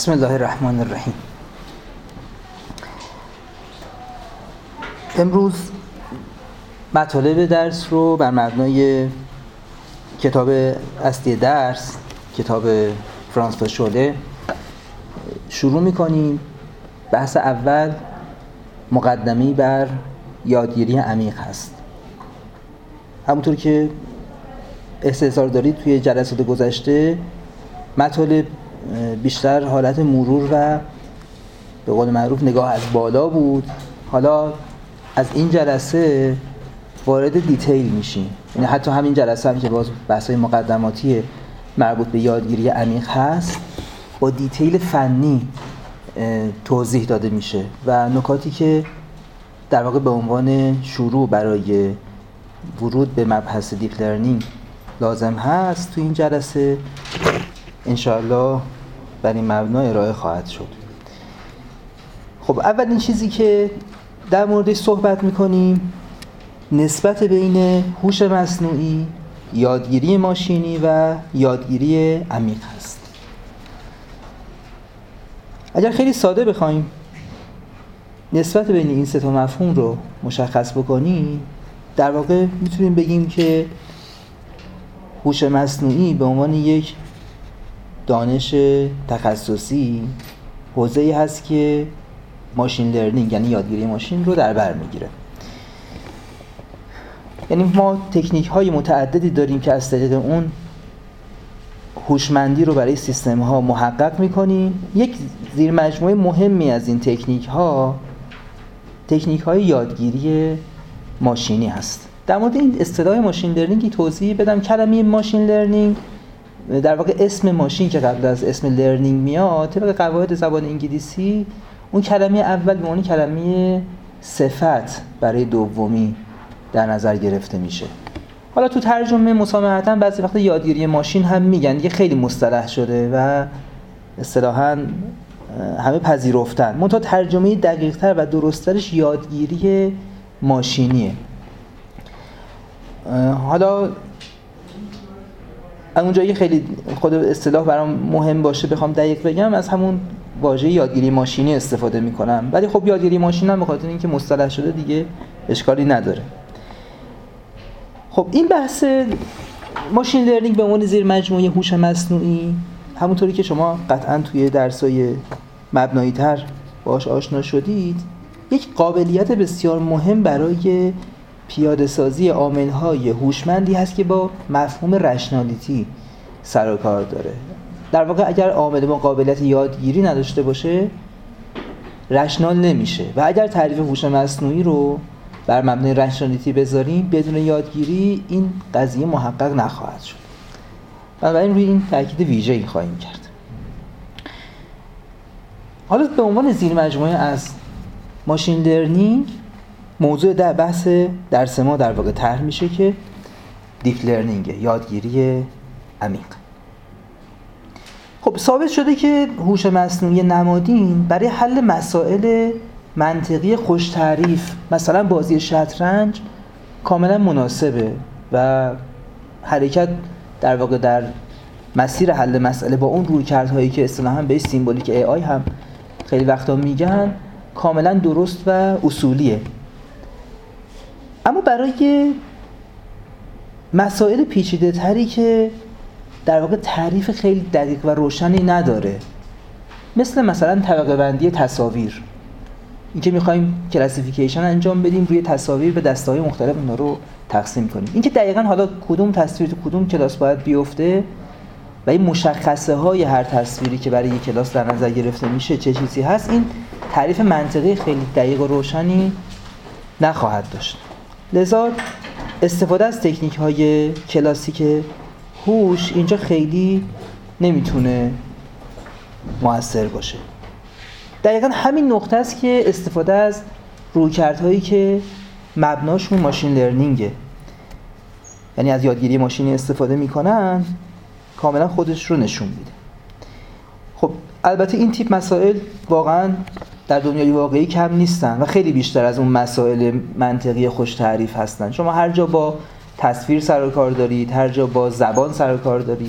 بسم الله الرحمن الرحیم. امروز مطالب درس رو بر مبنای کتاب اصلی درس، کتاب فرانسوا شوله شروع می‌کنیم. بحث اول مقدمه‌ای بر یادگیری عمیق هست. همونطور که استحضار دارید توی جلسات گذشته مطالب بیشتر حالت مرور و به قول معروف نگاه از بالا بود. حالا از این جلسه وارد دیتیل میشیم، یعنی حتی همین جلسه هم که باز بحث‌های مقدماتی مربوط به یادگیری عمیق هست با دیتیل فنی توضیح داده میشه و نکاتی که در واقع به عنوان شروع برای ورود به مبحث دیپ لرنینگ لازم هست تو این جلسه انشاءالله بر این مبنا ارائه خواهد شد. خب اولین چیزی که در موردش صحبت میکنیم نسبت بین هوش مصنوعی، یادگیری ماشینی و یادگیری عمیق هست. اگر خیلی ساده بخوایم نسبت بین این سه تا مفهوم رو مشخص بکنیم، در واقع میتونیم بگیم که هوش مصنوعی به عنوان یک دانش تخصصی حوزه‌ای هست که ماشین لرنینگ یعنی یادگیری ماشین رو در بر میگیره. یعنی ما تکنیک‌های متعددی داریم که از طریق اون هوشمندی رو برای سیستم‌ها محقق می‌کنیم. یک زیرمجموعه مهمی از این تکنیک‌های یادگیری ماشینی هست. در مورد این اصطلاح ماشین لرنینگ توضیح بدم. کلمه ماشین لرنینگ در واقع اسم ماشین که قبل از اسم لرنینگ میاد طبق قواعد زبان انگلیسی اون کلمه اول به معنی کلمه صفت برای دومی در نظر گرفته میشه. حالا تو ترجمه مسامحتاً بعضی وقتا یادگیری ماشین هم میگن، دیگه خیلی مصطلح شده و اصطلاحاً همه پذیرفتن. منتها ترجمه دقیق‌تر و درست‌ترش یادگیری ماشینیه. حالا اونجایی که خیلی خود اصطلاح برام مهم باشه بخوام دقیق بگم از همون واژه یادگیری ماشینی استفاده میکنم، ولی خب یادگیری ماشین هم به خاطر اینکه مصطلح شده دیگه اشکالی نداره. خب این بحث ماشین لرنینگ به عنوان زیر مجموعه هوش مصنوعی همونطوری که شما قطعاً توی درس‌های مبنایی تر باهاش آشنا شدید یک قابلیت بسیار مهم برای پیاده سازی عامل‌های هوشمندی هست که با مفهوم رشنالیتی سر و کار داره. در واقع اگر عامل ما قابلیت یادگیری نداشته باشه رشنال نمیشه و اگر تعریف هوش مصنوعی رو بر مبنای رشنالیتی بذاریم بدون یادگیری این قضیه محقق نخواهد شد. بنابراین روی این تاکید ویژه‌ای خواهیم کرد. حالا به عنوان زیر مجموعه از ماشین لرنینگ موضوع در بحث درس ما در واقع طرح میشه که دیپ لرنینگ، یادگیری عمیق. خب ثابت شده که هوش مصنوعی نمادین برای حل مسائل منطقی خوش تعریف مثلا بازی شطرنج کاملا مناسبه و حرکت در واقع در مسیر حل مسئله با اون رویکردهایی که اصطلاحاً به سیمبولیک AI هم خیلی وقتا میگن کاملا درست و اصولیه. اما برای مسائل پیچیده تری که در واقع تعریف خیلی دقیق و روشنی نداره، مثلا طبقه بندی تصاویر، این که میخوایم کلاسیفیکیشن انجام بدیم روی تصاویر به دسته‌های مختلف اونا رو تقسیم کنیم، این که دقیقاً حالا کدوم تصویر تو کدوم کلاس باید بیفته و این مشخصه های هر تصویری که برای یک کلاس در نظر گرفته میشه چه چیزی هست، این تعریف منطقی خیلی دقیق و روشنی نخواهد داشت. لذا استفاده از تکنیک‌های کلاسیک هوش اینجا خیلی نمیتونه مؤثر باشه. دقیقاً همین نقطه است که استفاده از رویکردهایی که مبناشون ماشین لرنینگه، یعنی از یادگیری ماشینی استفاده میکنن، کاملا خودش رو نشون میده. خب البته این تیپ مسائل واقعاً در دنیای واقعی کم نیستن و خیلی بیشتر از اون مسائل منطقی خوش تعریف هستن. شما هر جا با تصویر سر و کار دارید، هر جا با زبان سر و کار دارید،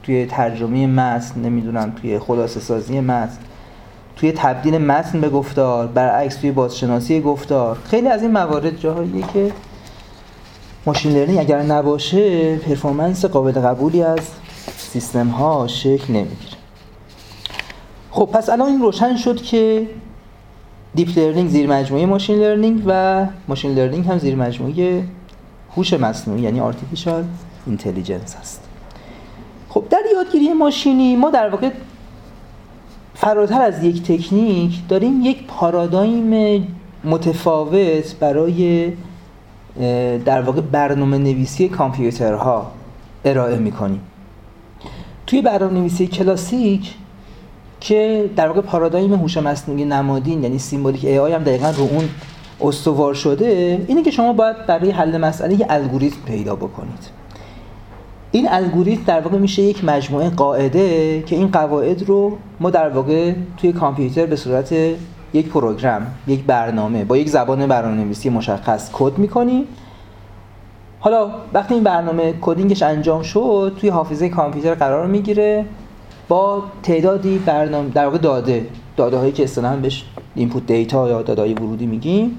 توی ترجمه متن، نمیدونم توی خلاصه سازی متن، توی تبدیل متن به گفتار، برعکس توی بازشناسی گفتار. خیلی از این موارد جاهاییه که ماشین لرنینگ اگر نباشه پرفورمنس قابل قبولی از سیستم ها شکل نمیگیره. خب پس الان این روشن شد که دیپ لرنینگ زیر مجموعه ماشین لرنینگ و ماشین لرنینگ هم زیر مجموعه هوش مصنوعی یعنی آرتفیشال اینتلیجنس هست. خب در یادگیری ماشینی ما در واقع فراتر از یک تکنیک داریم یک پارادایم متفاوت برای در واقع برنامه نویسی کامپیوترها ارائه میکنیم. توی برنامه نویسی کلاسیک که در واقع پارادایم هوش مصنوعی نمادین یعنی سیمبولیک ای آی هم دقیقاً رو اون استوار شده، اینه که شما باید برای حل مسئله یک الگوریتم پیدا بکنید. این الگوریتم در واقع میشه یک مجموعه قاعده که این قواعد رو ما در واقع توی کامپیوتر به صورت یک پروگرام، یک برنامه با یک زبان برنامه‌نویسی مشخص کد می‌کنیم. حالا وقتی این برنامه کدینگش انجام شد توی حافظه کامپیوتر قرار میگیره با تعدادی برنامه در واقع داده هایی که اصطلاحاً بهش اینپوت دیتا یا داده‌های ورودی میگیم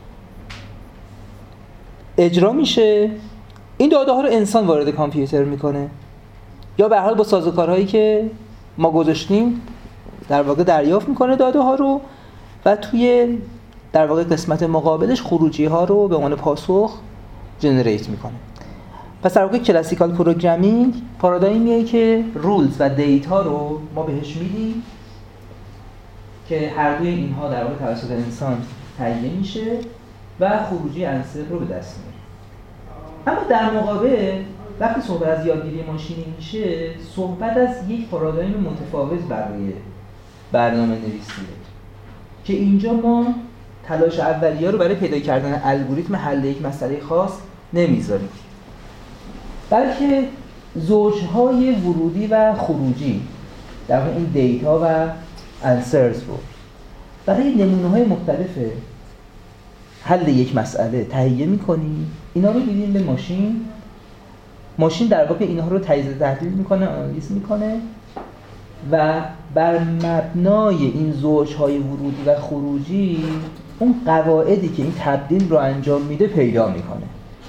اجرا میشه. این داده ها رو انسان وارد کامپیوتر میکنه یا به هر حال با سازوکارهایی که ما گذاشتیم در واقع دریافت میکنه داده ها رو و توی در واقع قسمت مقابلش خروجی ها رو به عنوان پاسخ جنریت میکنه. پس در واقع کلاسیکال پروگرامینگ پارادایمیه که رولز و دیتا رو ما بهش میدیم که هر دوی اینها در واقع توسط انسان تهیه میشه و خروجی عنصر رو به دست میاره. اما در مقابل وقتی صحبت از یادگیری ماشینی میشه صحبت از یک پارادایم متفاوت برای برنامه نویسیه که اینجا ما تلاش اولیه رو برای پیدا کردن الگوریتم حل یک مسئله خاص نمیذاریم، بلکه زوجهای ورودی و خروجی در واقع این دیتا و انسرز رو برای نمونه‌های مختلف حل یک مسئله تهیه می‌کنیم. اینا رو میدیم به ماشین در واقع اینها رو تجزیه تحلیل میکنه، آنالیز میکنه و بر مبنای این زوجهای ورودی و خروجی اون قواعدی که این تبدیل رو انجام میده پیدا میکنه.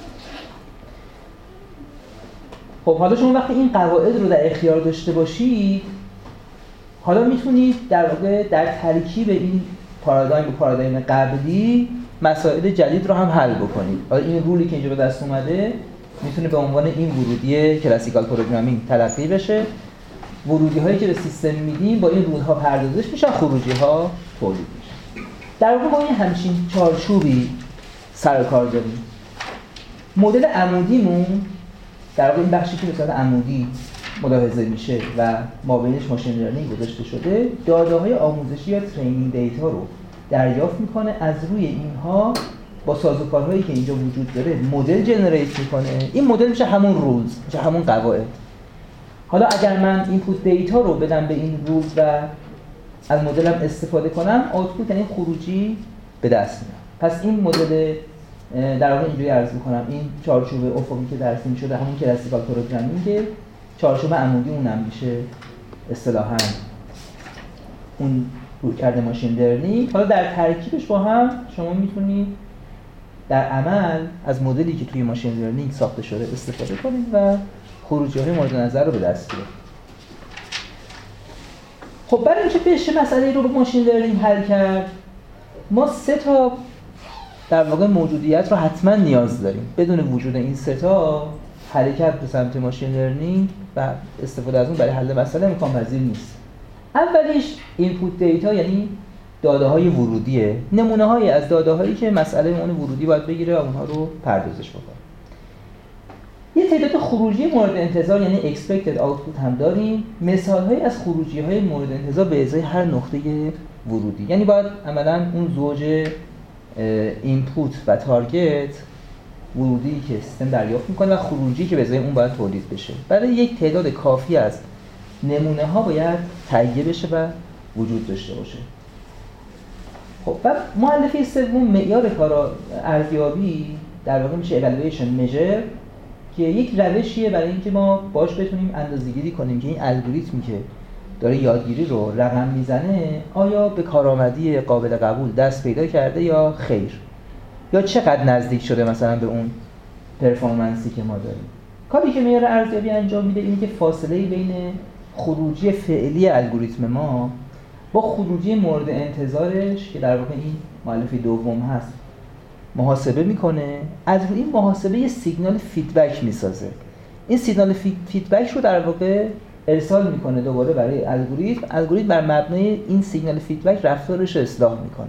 خب حالا شما وقتی این قواعد رو در اختیار داشته باشید حالا میتونید در واقع در ترکیب این پارادایم قبلی مسائل جدید رو هم حل بکنید. حالا این رولی که اینجا به دست اومده میتونه به عنوان این ورودی کلاسیکال پروگرامینگ تلقی بشه. ورودی هایی که به سیستم میدیم با این رول ها پردازش میشن، خروجی ها تولید میشن. در واقع ما این همچین چارچوبی سر کار داریم. مدل عمودیمون در واقع این بخشی که به صورت عمودی ملاحظه میشه و مابینش ماشین لرنینگ گذاشته شده داده های آموزشی یا ترینینگ دیتا رو دریافت میکنه، از روی اینها با سازوکارهایی که اینجا وجود داره مدل جنریت میکنه. این مدل میشه همون رولز، میشه همون قواعد. حالا اگر من اینپوت دیتا رو بدم به این رولز و از مدلم استفاده کنم آوتپوت یعنی خروجی به دست میاد. پس این مدل در واقع اینجوری عرض میکنم این چارچوب افقی که درس شده همون کلاسیکال پروگرامینگ، چارچوب عمودی اونم میشه اصطلاحاً اون رویکرد ماشین لرنینگ. حالا در ترکیبش با هم شما میتونید در عمل از مدلی که توی ماشین لرنینگ ساخته شده استفاده کنید و خروجی‌های مورد نظر رو به دست بیارید. خب برای اینکه بشه مسئله رو به ماشین لرنینگ حل کرد ما 3 تا در واقع موجودیت رو حتما نیاز داریم. بدون وجود این 3 تا حرکت به سمت ماشین لرنینگ و استفاده از اون برای حل مسئله امکان پذیر نیست. اولیش اینپوت دیتا یعنی داده‌های ورودیه، نمونه‌هایی از داده‌هایی که مسئله اون ورودی باید بگیره و اونها رو پردازش بکنه. یه تعداد خروجی مورد انتظار یعنی expected output هم داریم. مثال‌هایی از خروجی‌های مورد انتظار به ازای هر نقطه ورودی، یعنی باید عملاً اون زوج اینپوت و تارگت ورودی که سیستم دریافت می‌کنه و خروجی که به ازای اون باید تولید بشه. برای یک تعداد کافی از نمونه‌ها باید تهیه بشه و وجود داشته باشه. خب بعد مؤلفه سوم معیار ارزیابی در واقع میشه evaluation measure که یک روشیه برای اینکه ما باش بتونیم اندازه‌گیری کنیم که این الگوریتمی که داره یادگیری رو رقم میزنه آیا به کارآمدی قابل قبول دست پیدا کرده یا خیر، یا چقدر نزدیک شده مثلا به اون پرفورمنسی که ما داریم. کاری که معیار ارزیابی انجام میده اینه که فاصله بین خروجی فعلی الگوریتم ما با خروجی مورد انتظارش که در واقع این مؤلفه دوم هست محاسبه میکنه، از روی این محاسبه یه سیگنال فیدبک میسازه. این سیگنال فیدبک رو در واقع ارسال میکنه دوباره برای الگوریتم بر مبنای این سیگنال فیدبک رفتارش رو اصلاح میکنه.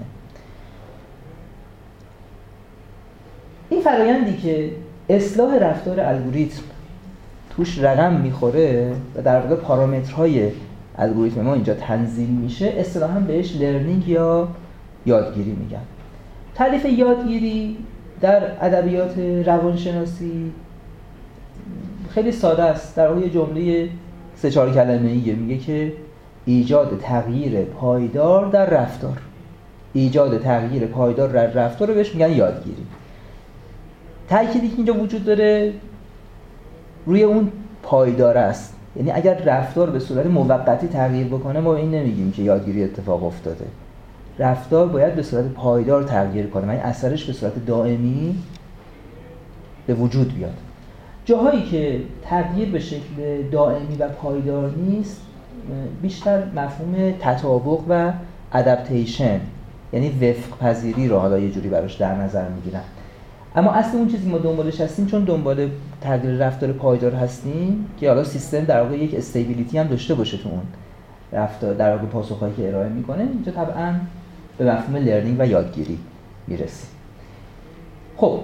این فرآیندی که اصلاح رفتار الگوریتم توش رقم میخوره و در واقع پارامترهای الگوریتم ما اینجا تنظیم میشه، اصطلاحاً بهش لرنینگ یا یادگیری میگن. تعریف یادگیری در ادبیات روانشناسی خیلی ساده است. در واقع یه جمله 3-4 کلمه‌ایه، میگه که ایجاد تغییر پایدار در رفتار. ایجاد تغییر پایدار در رفتار رو بهش میگن یادگیری. تأکیدی که اینجا وجود داره روی اون پایدار است. یعنی اگر رفتار به صورت موقتی تغییر بکنه ما این نمیگیم که یادگیری اتفاق افتاده. رفتار باید به صورت پایدار تغییر کنه، یعنی اثرش به صورت دائمی به وجود بیاد. جاهایی که تغییر به شکل دائمی و پایدار نیست بیشتر مفهوم تطابق و ادپتیشن یعنی وفق پذیری رو حالا یه جوری براش در نظر میگیرن. اما اصل اون چیزی ما دنبالش هستیم، چون دنبال تغییر رفتار پایدار هستیم که حالا سیستم در واقع یک استیبیلیتی هم داشته باشه تو اون رفتار، در واقع پاسخهایی که ارائه میکنه، اینجا طبعا به مفهوم لرنینگ و یادگیری میرسیم. خب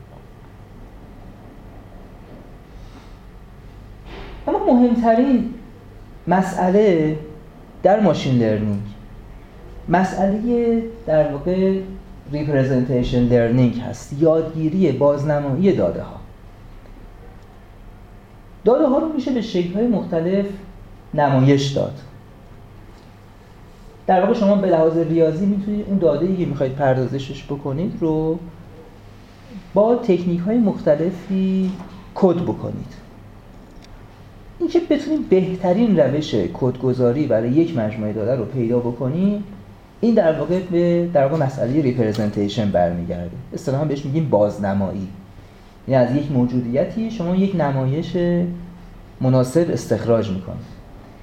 اما مهمترین مسئله در ماشین لرنینگ مسئله در واقع ریپرزنتیشن لرنینگ هست، یادگیری بازنمایی داده ها. داده ها رو میشه به شکل‌های مختلف نمایش داد. در واقع شما به لحاظ ریاضی میتونید اون داده‌ای که میخواید پردازشش بکنید رو با تکنیک‌های مختلفی کد بکنید. این که بتونید بهترین روش کدگذاری برای یک مجموعه داده رو پیدا بکنید، این در واقع مسئله ریپرزنتیشن برمیگرده. اصطلاحاً بهش میگیم بازنمایی. یعنی از یک موجودیتی شما یک نمایش مناسب استخراج میکنید.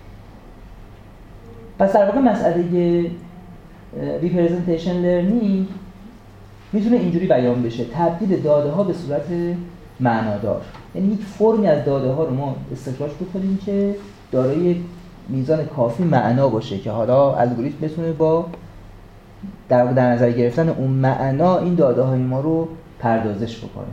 پس در واقع مسئله ریپرزنتیشن لرنینگ میتونه اینجوری بیان بشه: تبدیل داده ها به صورت معنادار. یعنی یک فرمی از داده ها رو ما استخراج بکنیم که دارای میزان کافی معنا باشه که حالا الگوریتم بتونه با در نظر گرفتن اون معنا این داده های ما رو پردازش بکنه.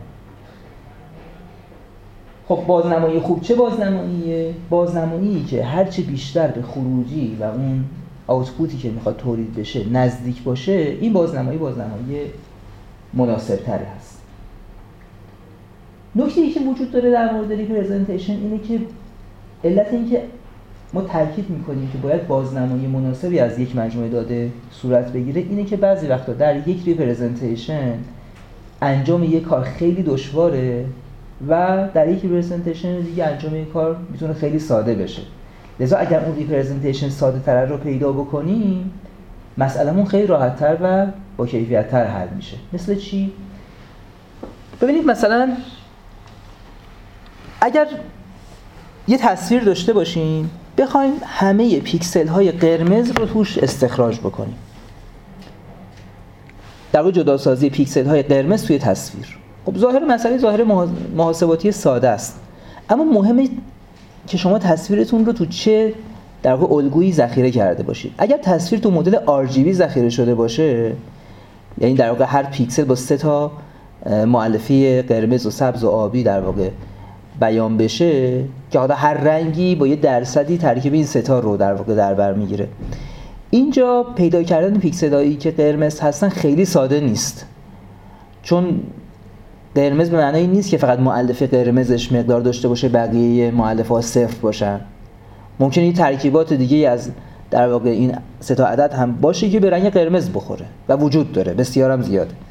خب بازنمایی خوب چه بازنماییه؟ بازنمایی که هرچی بیشتر به خروجی و اون آوتپوتی که میخواد تولید بشه نزدیک باشه، این بازنمایی مناسب تری هست. نکته‌ای که وجود داره در مورد ریپرزنتیشن اینه که علت این که ما تاکید میکنیم که باید بازنمایی مناسبی از یک مجموعه داده صورت بگیره اینه که بعضی وقتا در یک ریپرزنتیشن انجام یک کار خیلی دشواره و در یک ریپرزنتیشن دیگه انجام یک کار میتونه خیلی ساده بشه. لذا اگر اون ریپرزنتیشن ساده تر رو پیدا بکنیم مسئله‌مون خیلی راحت تر و با کیفیت تر حل میشه. مثل چی؟ ببینید مثلا اگر یه تصویر داشته باشیم بخوایم همه پیکسل های قرمز رو توش استخراج بکنیم، در واقع جداسازی پیکسل های قرمز توی تصویر. خب ظاهر مسئله ظاهر محاسباتی ساده است، اما مهمه که شما تصویرتون رو تو چه در واقع الگویی ذخیره کرده باشید. اگر تصویر تو مدل RGB ذخیره شده باشه، یعنی در واقع هر پیکسل با 3 تا مؤلفه قرمز و سبز و آبی در واقع بیان بشه که حالا هر رنگی با یه درصدی ترکیب این 3 تا رو در واقع در بر میگیره، اینجا پیدا کردن پیکسلایی که قرمز هستن خیلی ساده نیست، چون قرمز به معنی نیست که فقط مؤلفه قرمزش مقدار داشته باشه بقیه مؤلفه‌ها صفر باشن. ممکنه این ترکیبات دیگه از در واقع این 3 تا عدد هم باشه که به رنگ قرمز بخوره و وجود داره، بسیار هم زیاده.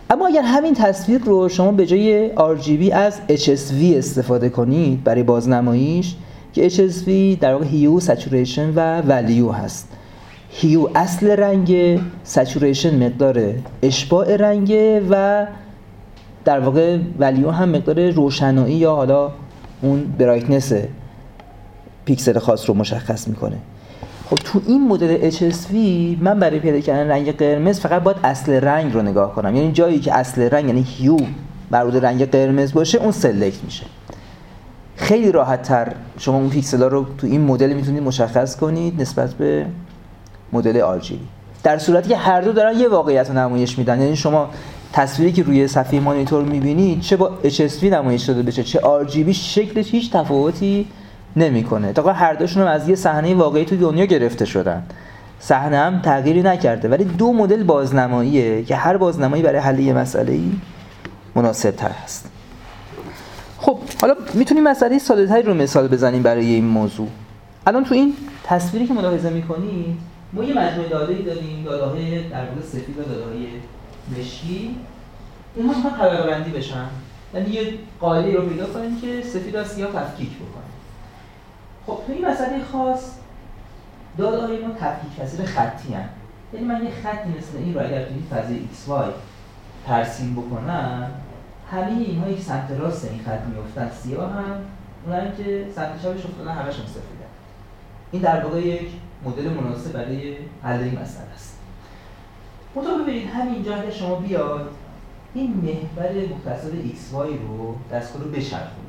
اما اگر همین تصویر رو شما به جای RGB از HSV استفاده کنید برای بازنماییش، که HSV در واقع هیو، سچوریشن و ولیو هست. هیو اصل رنگ، سچوریشن مقدار اشباع رنگ و در واقع ولیو هم مقدار روشنایی یا حالا اون برایتنس پیکسل خاص رو مشخص میکنه. خب تو این مدل HSV من برای پیدا کردن رنگ قرمز فقط باید اصل رنگ رو نگاه کنم، یعنی جایی که اصل رنگ یعنی هیو مربوط رنگ قرمز باشه اون سلکت میشه. خیلی راحت تر شما اون پیکسل ها رو تو این مدل میتونید مشخص کنید نسبت به مدل RGB، در صورتی که هر دو دارن یه واقعیت رو نمایش میدن. یعنی شما تصویری که روی صفحه مانیتور میبینید چه با HSV نمایش داده بشه چه RGB، شکلش هیچ تفاوتی نمیکنه. تا هر دوشون هم از یه صحنه واقعی تو دنیا گرفته شدن، صحنه هم تغییری نکرده، ولی دو مدل بازنماییه که هر بازنمایی برای حل یه مسئله‌ای مناسب‌تر هست. خب حالا میتونیم مسئله ساده‌تری رو مثال بزنیم برای این موضوع. الان تو این تصویری که ملاحظه می‌کنید ما یه مجموعه داده‌ای داریم، داده‌های در واقع سفید و داده‌های مشکی. اینها میخوان طبقه بندی بشن، یعنی یه قاعده رو پیدا کنیم که سفید و سیاه تفکیک بکنه. خب تو این مسئله خاص داده‌های ما تفکیک پذیر خطی هستند. یعنی من یه خطی مثل این رو اگر توی فضای XY ترسیم بکنم، همه اینها یک سمت راست این خط میافتن سیاه هم، اونایی که سمت چپش افتادن همشون سفیدن. این در واقع یک مدل مناسب برای حل این مسئله است. منتها ببینید همینجا اگه شما بیاد این محور مختصر XY رو دستگاه رو بچرخونید،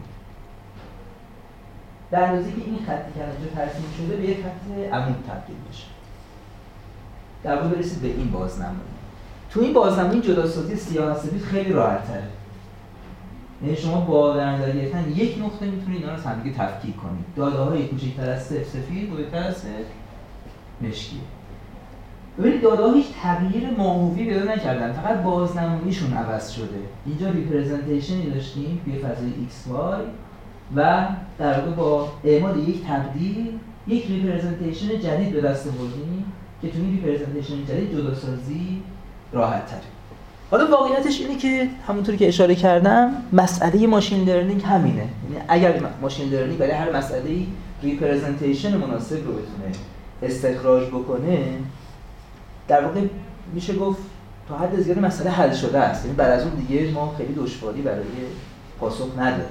در اندازه که این خطی که اینجا ترسیم شده به یک خط عمود تبدیل بشه، در واقع برسید به این بازنمایی. تو این بازنمایی جداسازی سیاه و سفید خیلی راحت‌تره. یعنی شما با در نظر گرفتن یک نقطه میتونید اینا رو هم دیگه تفکیک کنید. داده‌های کوچکتر از سفید بزرگتر از مشکی. ببینید داده‌ها هیچ تغییر ماهوی پیدا نکردن، فقط بازنماییشون عوض شده. اینجا ریپرزنتیشنی داشتیم توی فضای XY و در واقع با اعمال یک تبدیل یک ریپرزنتیشن جدید به دست آوردیم که توی این ریپرزنتیشن جدید جداسازی راحت‌تره. حالا واقعیتش اینه که همونطوری که اشاره کردم مسئله ماشین لرنینگ همینه. یعنی اگر ماشین لرنینگ برای هر مسئله‌ای ریپرزنتیشن مناسب رو بتونه استخراج بکنه، در واقع میشه گفت تا حد زیادی مسئله حل شده است. یعنی بعد از اون دیگه ما خیلی دشواری برای پاسخ نداریم.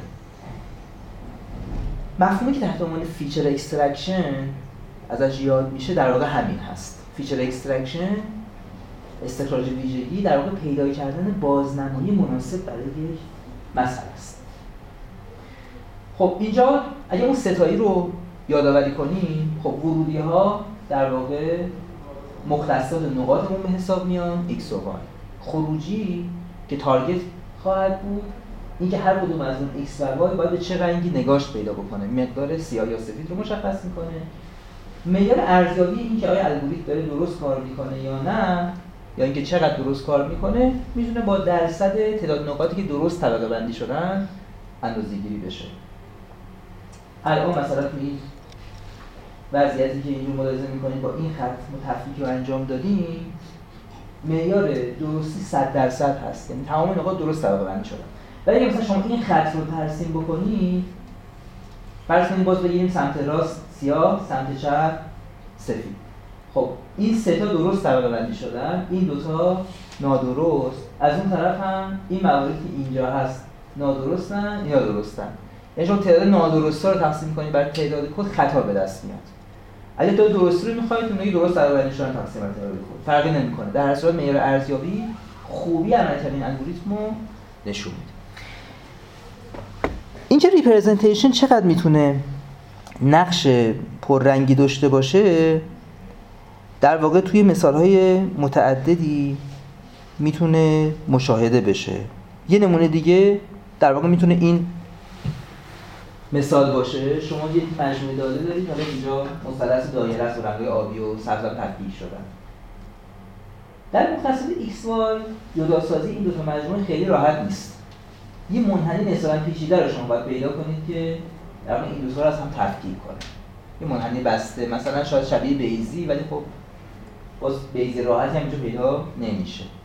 مفهومی که تحت عنوان فیچر اکسترکشن ازش یاد میشه در واقع همین هست. فیچر اکسترکشن، استخراج ویژگی، در واقع پیدا کردن بازنمایی مناسب برای یک مسئله است. خب اینجا اگه اون ستایی رو یادآوری کنیم، خب ورودی ها در واقع مختصات نقاطمون به حساب میان x و y. خروجی که تارگت خواهد بود این که هر کدوم از اون x و y باید به چه رنگی نگاش پیدا بکنه، مقدار سیاه یا سفید رو مشخص میکنه. معیار ارزیابی این که آیا الگوریتم داره درست کار میکنه یا نه، یا اینکه چقدر درست کار میکنه، میتونه با درصد تعداد نقاطی که درست طبقه بندی شدن اندازه‌گیری بشه. الان مثلا تو این وضعیتی که اینجور ملاحظه میکنید با این خط تفکیک رو انجام دادیم، معیار درستی 100% هست، یعنی تمام نقاط درست طبقه بندی شدن. ولی اگه مثلا شما این خط رو ترسیم بکنید، فرض کنید باز بگیریم سمت راست سیاه، سمت چپ سفید. خب این سه تا درست طبقه بندی شدن، این دوتا نادرست، از اون طرف هم این مواردی که اینجا هست نادرستن، اینا درستن. یعنی شما تعداد نادرستا رو تقسیم کنید بر تعداد کل خطا به دست میاد. اگه تعداد درستی رو می‌خواید اونایی درست طبقه بندی شدن تقسیم بر تعداد کل فرقی نمی‌کنه. در هر صورت معیار ارزیابی خوبی عملکرد این الگوریتم رو نشون میده. اینکه ریپرزنتیشن چقدر میتونه نقش پررنگی داشته باشه در واقع توی مثال‌های متعددی میتونه مشاهده بشه. یه نمونه دیگه در واقع میتونه این مثال باشه. شما یه مجموعه داده دارید، حالا اینجا مثلث دایره است و رنگ‌های آبی و سبز ترکیب شدن. در مختصر XY جداسازی این دو تا مجموعه خیلی راحت نیست. یه منحنی نسبتاً پیچیده رو شما باید پیدا کنید که در واقع این دو تا رو از هم تفکیک کنه. یه منحنی بسته، مثلا شاید شبیه بیزی، ولی خب باز بیزی راحتی هم اینجا پیدا نمیشه.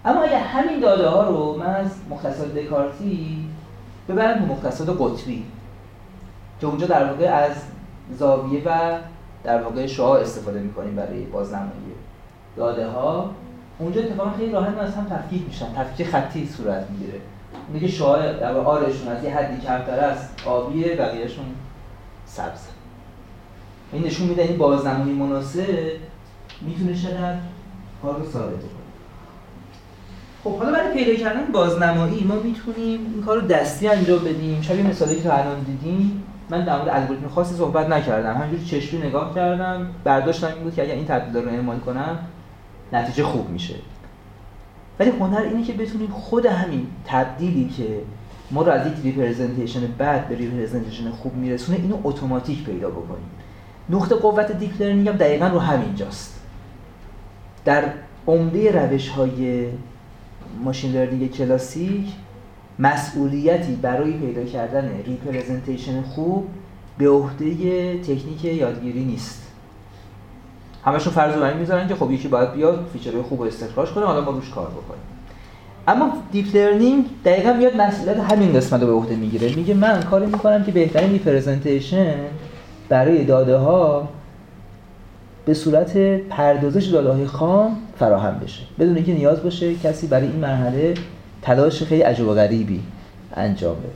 اما اگر همین داده ها رو من از مختصات دکارتی ببرم به مختصات قطبی که اونجا در واقع از زاویه و در واقع شعاع استفاده می‌کنیم برای بازنمایی داده ها، اونجا اتفاقا خیلی راحت از هم تفکیک میشن، تفکیک خطی صورت میگیره. اون که شعاع در واقع آرشون از یه حدی کمتر است آبیه، بقیه‌شون سبز. این نشون میده این بازنمایی مناسب میتونه چقدر کار رو ثابت کنه. خب حالا برای پیدا کردن بازنمایی ما میتونیم این کار رو دستی انجام بدیم. شبیه مثالی که تا الان دیدیم، من در مورد الگوریتم خاصی صحبت نکردم، همینجوری چشمی نگاه کردم، برداشتم این بود که اگر این تبدیل رو اعمال کنم نتیجه خوب میشه. ولی هنر اینه که بتونیم خود همین تبدیلی که ما رو از یک ریپرزنتیشن بد به ریپرزنتیشن خوب میرسونه اینو اتوماتیک پیدا بکنیم. نقطه قوت دیپ لرنینگ هم دقیقاً رو همینجاست. در عمده روش‌های ماشین لرنینگ کلاسیک مسئولیتی برای پیدا کردن ریپرزنتیشن خوب به عهده تکنیک یادگیری نیست. همشون فرض رو میذارن که خب یکی باید بیاد فیچرهای خوب رو استخراج کنه، حالا ما روش کار بکنیم. اما دیپ لرنینگ دقیقاً میاد مسئولیت همین قسمت رو به عهده میگیره. میگه من کاری میکنم که بهترین ریپرزنتیشن برای داده ها به صورت پردازش داده‌های خام فراهم بشه، بدون اینکه نیاز باشه کسی برای این مرحله تلاش خیلی عجیب و غریبی انجام بده.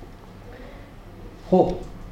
خب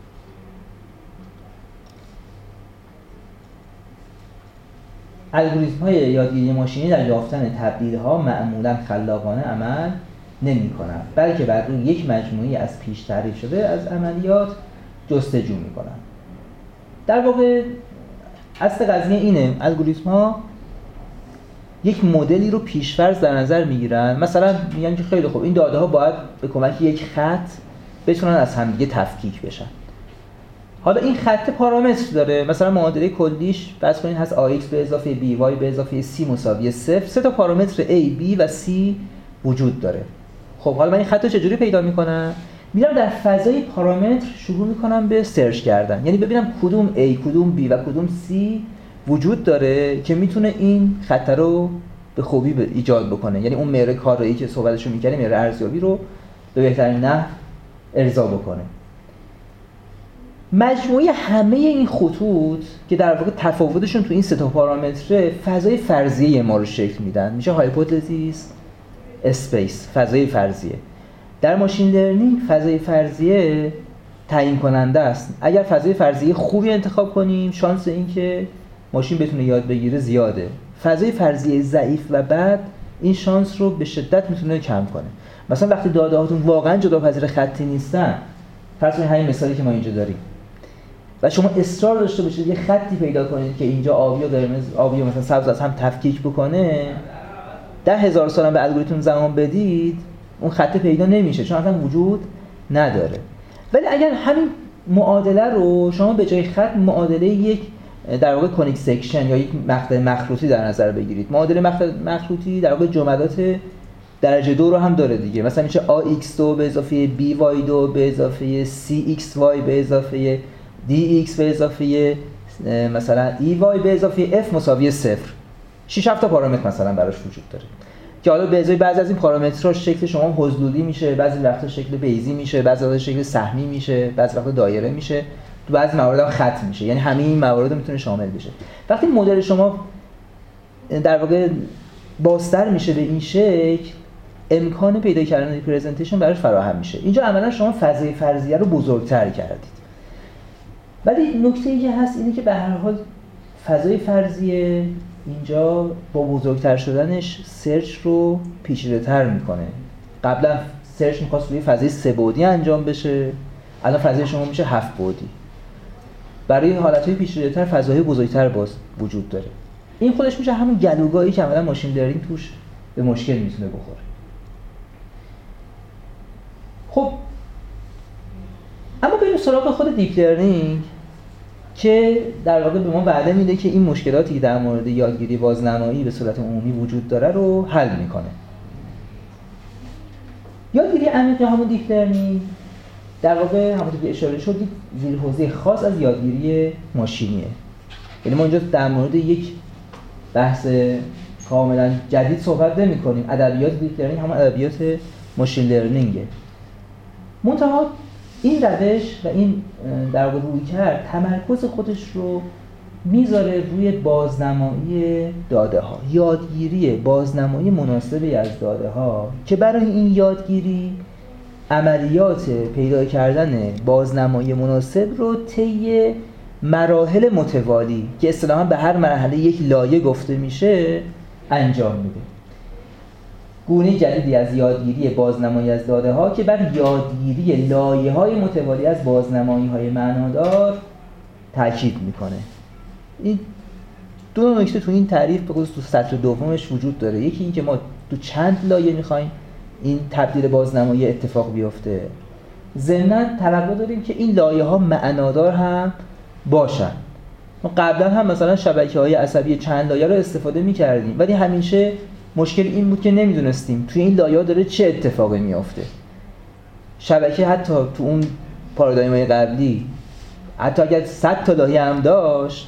الگوریتم‌های یادگیری ماشینی در یافتن تبدیل‌ها معمولاً خلاقانه عمل نمی‌کنند، بلکه بر روی یک مجموعه از پیش تعریف شده از عملیات جستجو می‌کنند. در واقع اصل قضیه اینه، الگوریتم‌ها یک مدلی رو پیش‌فرض در نظر می‌گیرن. مثلا میگن که خیلی خوب این داده‌ها باید به کمک یک خط بتونن از همدیگه تفکیک بشن. حالا این خط پارامتر داره، مثلا معادله کلیش فرض کنید هست ax به اضافه by به اضافه c مساوی 0، سه تا پارامتر a b و c وجود داره. خب حالا من این خط رو چجوری پیدا می‌کنم؟ میرم در فضای پارامتر شروع می‌کنم به سرچ کردن، یعنی ببینم کدوم a کدوم b و کدوم c وجود داره که میتونه این خط رو به خوبی ایجاد بکنه، یعنی اون معیار کارایی که صحبتشو می‌کردیم معیار ارزیابی رو به بهترین نحو ارضا بکنه. مجموعه همه این خطوط که در واقع تفاوتشون تو این سه تا پارامتر فضای فرضیه ما رو شکل میدن، میشه هایپوتزیس اسپیس، فضای فرضیه. در ماشین لرنینگ فضای فرضیه تعیین کننده است. اگر فضای فرضیه خوبی انتخاب کنیم شانس این که ماشین بتونه یاد بگیره زیاده. فضای فرضیه ضعیف و بد این شانس رو به شدت میتونه کم کنه. مثلا وقتی داده هاتون واقعا جداپذیر خطی نیستن، فرض کنید همین مثالی که ما اینجا داریم و شما اصرار داشته باشید یه خطی پیدا کنید که اینجا آبی و قرمز، آبی و مثلا سبز از هم تفکیک بکنه، 10,000 سال هم به الگوریتم زمان بدید اون خط پیدا نمیشه چون اصلا وجود نداره. ولی اگر همین معادله رو شما به جای خط معادله یک در واقع کونیک سکشن یا یک مقطع مخروطی در نظر بگیرید، معادله مقطع مخروطی در واقع جملات درجه 2 رو هم داره دیگه، مثلا میشه ax2 به اضافه by2 به اضافه cxy به اضافه dx به اضافه مثلا ey به اضافه f مساوی 0. 6-7 تا پارامتر مثلا براش وجود داره که حالا به ازای بعضی از این پارامترها شکل شما حدودی میشه، بعضی وقتا شکل بیضی میشه، بعضی وقتا شکل سهمی میشه، بعضی وقتا دایره میشه، تو بعضی موارد هم خط میشه، یعنی همه این موارد میتونه شامل بشه. وقتی مدل شما در واقع بازتر میشه به این شکل، امکان پیدا کردن ریپرزنتیشن براش فراهم میشه. اینجا عملا شما فضای فرضیه رو بزرگتر کردید. ولی نکته‌ای که هست اینه که به هر حال فضای فرضیه اینجا با بزرگتر شدنش سرچ رو پیچیده‌تر میکنه. قبلا سرچ می‌خواست روی فضای 3 بعدی انجام بشه، الان فضای شما میشه 7 بعدی. برای حالت‌های پیچیده‌تر فضاهای بزرگتر باز وجود داره. این خودش میشه همون گلوگاهی که عملاً ماشین لرنینگ توش به مشکل میتونه بخوره. خب اما بریم سراغ خود دیپ لرنینگ که در واقع به ما وعده میده که این مشکلاتی که در مورد یادگیری بازنمایی به صورت عمومی وجود داره رو حل میکنه. یادگیری عمیق یا همون دیپ لرنینگ در واقع همونطور که اشاره شد یک زیرحوزه خاص از یادگیری ماشینیه. یعنی ما اینجا در مورد یک بحث کاملا جدید صحبت نمی‌کنیم. ادبیات دیپ لرنینگ همون ادبیات ماشین لرنینگه. منتها این روش و این در واقع رویکرد تمرکز خودش رو میذاره روی بازنمایی داده ها، یادگیری بازنمایی مناسبی از داده ها که برای این یادگیری عملیات پیدا کردن بازنمایی مناسب رو طی مراحل متوالی که اصطلاحاً به هر مرحله یک لایه گفته میشه انجام میده. گونه جدیدی از یادگیری بازنمایی از داده ها که بر یادگیری لایه های متوالی از بازنمایی های معنادار تاکید میکنه. این دو نکته تو این تعریف به خصوص تو سطر دومش وجود داره. یکی این که ما تو چند لایه میخوایم این تبدیل بازنمایی اتفاق بیفته، ضمناً توقع داریم که این لایه ها معنادار هم باشن. ما قبلا هم مثلا شبکه‌های عصبی چند لایه رو استفاده می‌کردیم، ولی همیشه مشکل این بود که نمیدونستیم توی این لایه‌ها داره چه اتفاقی میفته. شبکه حتی تو اون پارادایم‌های قبلی حتی اگر 100 تا لایه هم داشت،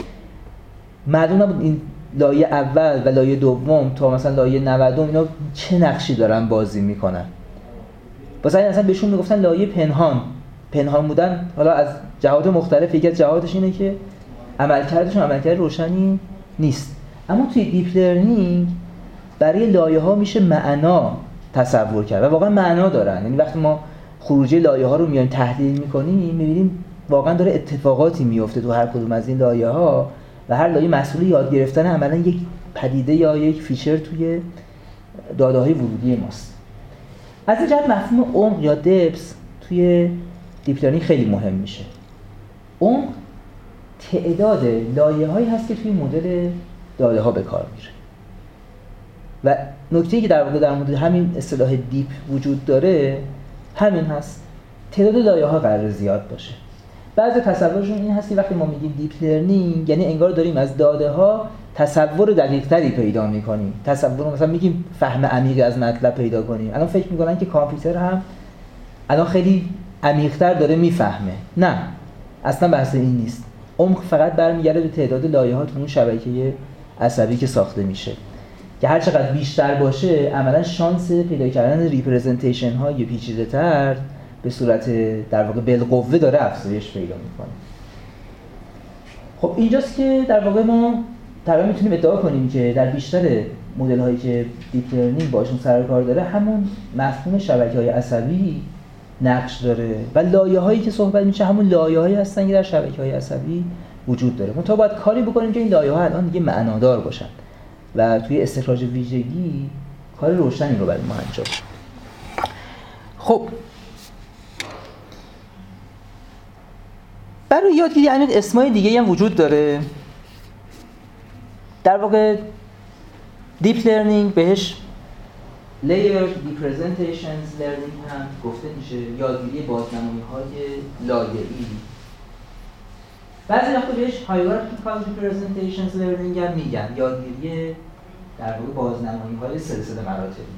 معلوم نبود این لایه اول و لایه دوم تا مثلا لایه 90 اینا چه نقشی دارن بازی میکنن. واسه این اصلا بهشون میگفتن لایه پنهان بودن. حالا از جهات مختلف، یکی از جهاتش اینه که عملکردشون عملکرد روشنی نیست. اما توی دیپ لرنینگ برای لایه ها میشه معنا تصور کرد و واقعا معنا دارن. یعنی وقتی ما خروجی لایه ها رو میایم تحلیل میکنیم میبینیم واقعا داره اتفاقاتی میفته تو هر کدوم از این لایه ها و هر لایه مسئول یاد گرفتن عملاً یک پدیده یا یک فیچر توی داده‌های ورودی ماست. از این جهت مفهوم عمق یا دپس توی دیپ لرنینگ خیلی مهم میشه. عمق تعداد لایه‌هایی هست که توی مدل داده‌ها به کار میره. و نکته‌ای که در واقع در مورد همین اصطلاح دیپ وجود داره همین هست. تعداد لایه‌ها قرار زیاد باشه. بعضی تصورشون این هست که وقتی ما میگیم دیپ لرنینگ یعنی انگار داریم از داده‌ها تصور دقیق‌تری پیدا می‌کنیم. تصور مثلا میگیم فهم عمیقی از مطلب پیدا کنیم. الان فکر می‌کنن که کامپیوتر هم الان خیلی عمیق‌تر داره میفهمه. نه، اصلا بحث این نیست. عمق فقط برمیگرده به تعداد لایه‌ها تو اون شبکه عصبی که ساخته میشه. که هر چقدر بیشتر باشه عملاً شانس پیدا کردن ریپرزنتیشن های پیچیده‌تر به صورت در واقع بالقوه داره افزایش پیدا میکنه. خب اینجاست که در واقع ما تقریبا میتونیم ادعا کنیم که در بیشتر مدل هایی که دیپ لرنینگ باشون سر و کار داره همون مفهوم شبکه‌های عصبی نقش داره و لایه‌هایی که صحبت میشه همون لایه‌هایی هستن که در شبکه‌های عصبی وجود داره. ما تا باید کاری بکنیم که این لایه‌ها الان دیگه معنادار باشن و توی استخراج ویژگی کار روشنی رو برای ما انجام. خب برای یادگیری عمیق اسمای دیگه‌ای هم وجود داره. در واقع دیپ لرنینگ بهش layered representations learning هم گفته میشه، یادگیری بازنمایی‌های لایه‌ای. بعضی وقتا بهش hierarchical representations learning هم میگن، یادگیری در واقع بازنمایی‌های سلسله مراتبی.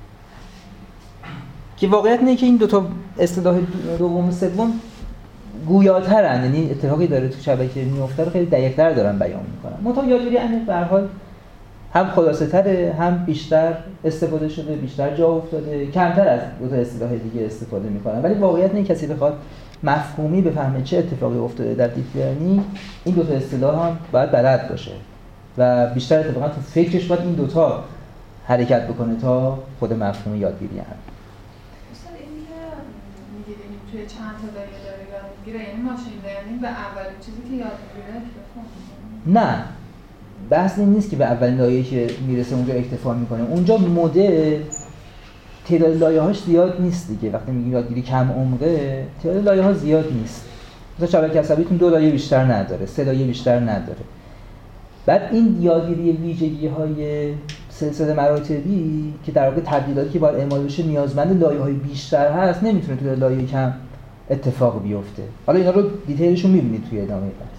که واقعیت اینه که این دو تا اصطلاح دوم و سوم گویاترن، یعنی اتفاقی داره تو شبکه میفته رو خیلی دقیق‌تر دارن بیان میکنن. منتها یادگیری عمیق به هر حال هم خلاصه‌تره، هم بیشتر استفاده شده، بیشتر جا افتاده، کمتر از دو تا اصطلاح دیگه استفاده میکنن. ولی واقعیت اینه کسی بخواد مفهومی بفهمه چه اتفاقی افتاده در دیپ لرنینگ، این دو تا اصطلاح هم باید بلد باشه و بیشتر اتفاقا تو فکرش باید این دو تا حرکت بکنه تا خود مفهوم یادگیری هم. مثلا این که میگیریم توی چند تا لایه داره یاد میگیره، یعنی ماشین لرنینگ به اولین چیزی که یاد میگیره اکتفا میکنه؟ نه، بحث این نیست که به اولین لایه‌ای که میرسه اونجا اکتفا میکنه. اونجا مدل تعداد لایه‌هاش زیاد نیست دیگه. وقتی میگیم یادگیری کم عمقه، تعداد لایه‌ها زیاد نیست. مثلا شبکه عصبیتون 2 لایه بیشتر نداره، 3 لایه بیشتر نداره. بعد این یادگیری ویژگی‌های سلسله مراتبی که در واقع تبدیلاتی که باید اعمال بشه نیازمند لایه‌های بیشتر هست، نمیتونه توی لایه کم اتفاق بیفته. حالا اینا رو دیتیلشون می‌بینید توی ادامه بحث.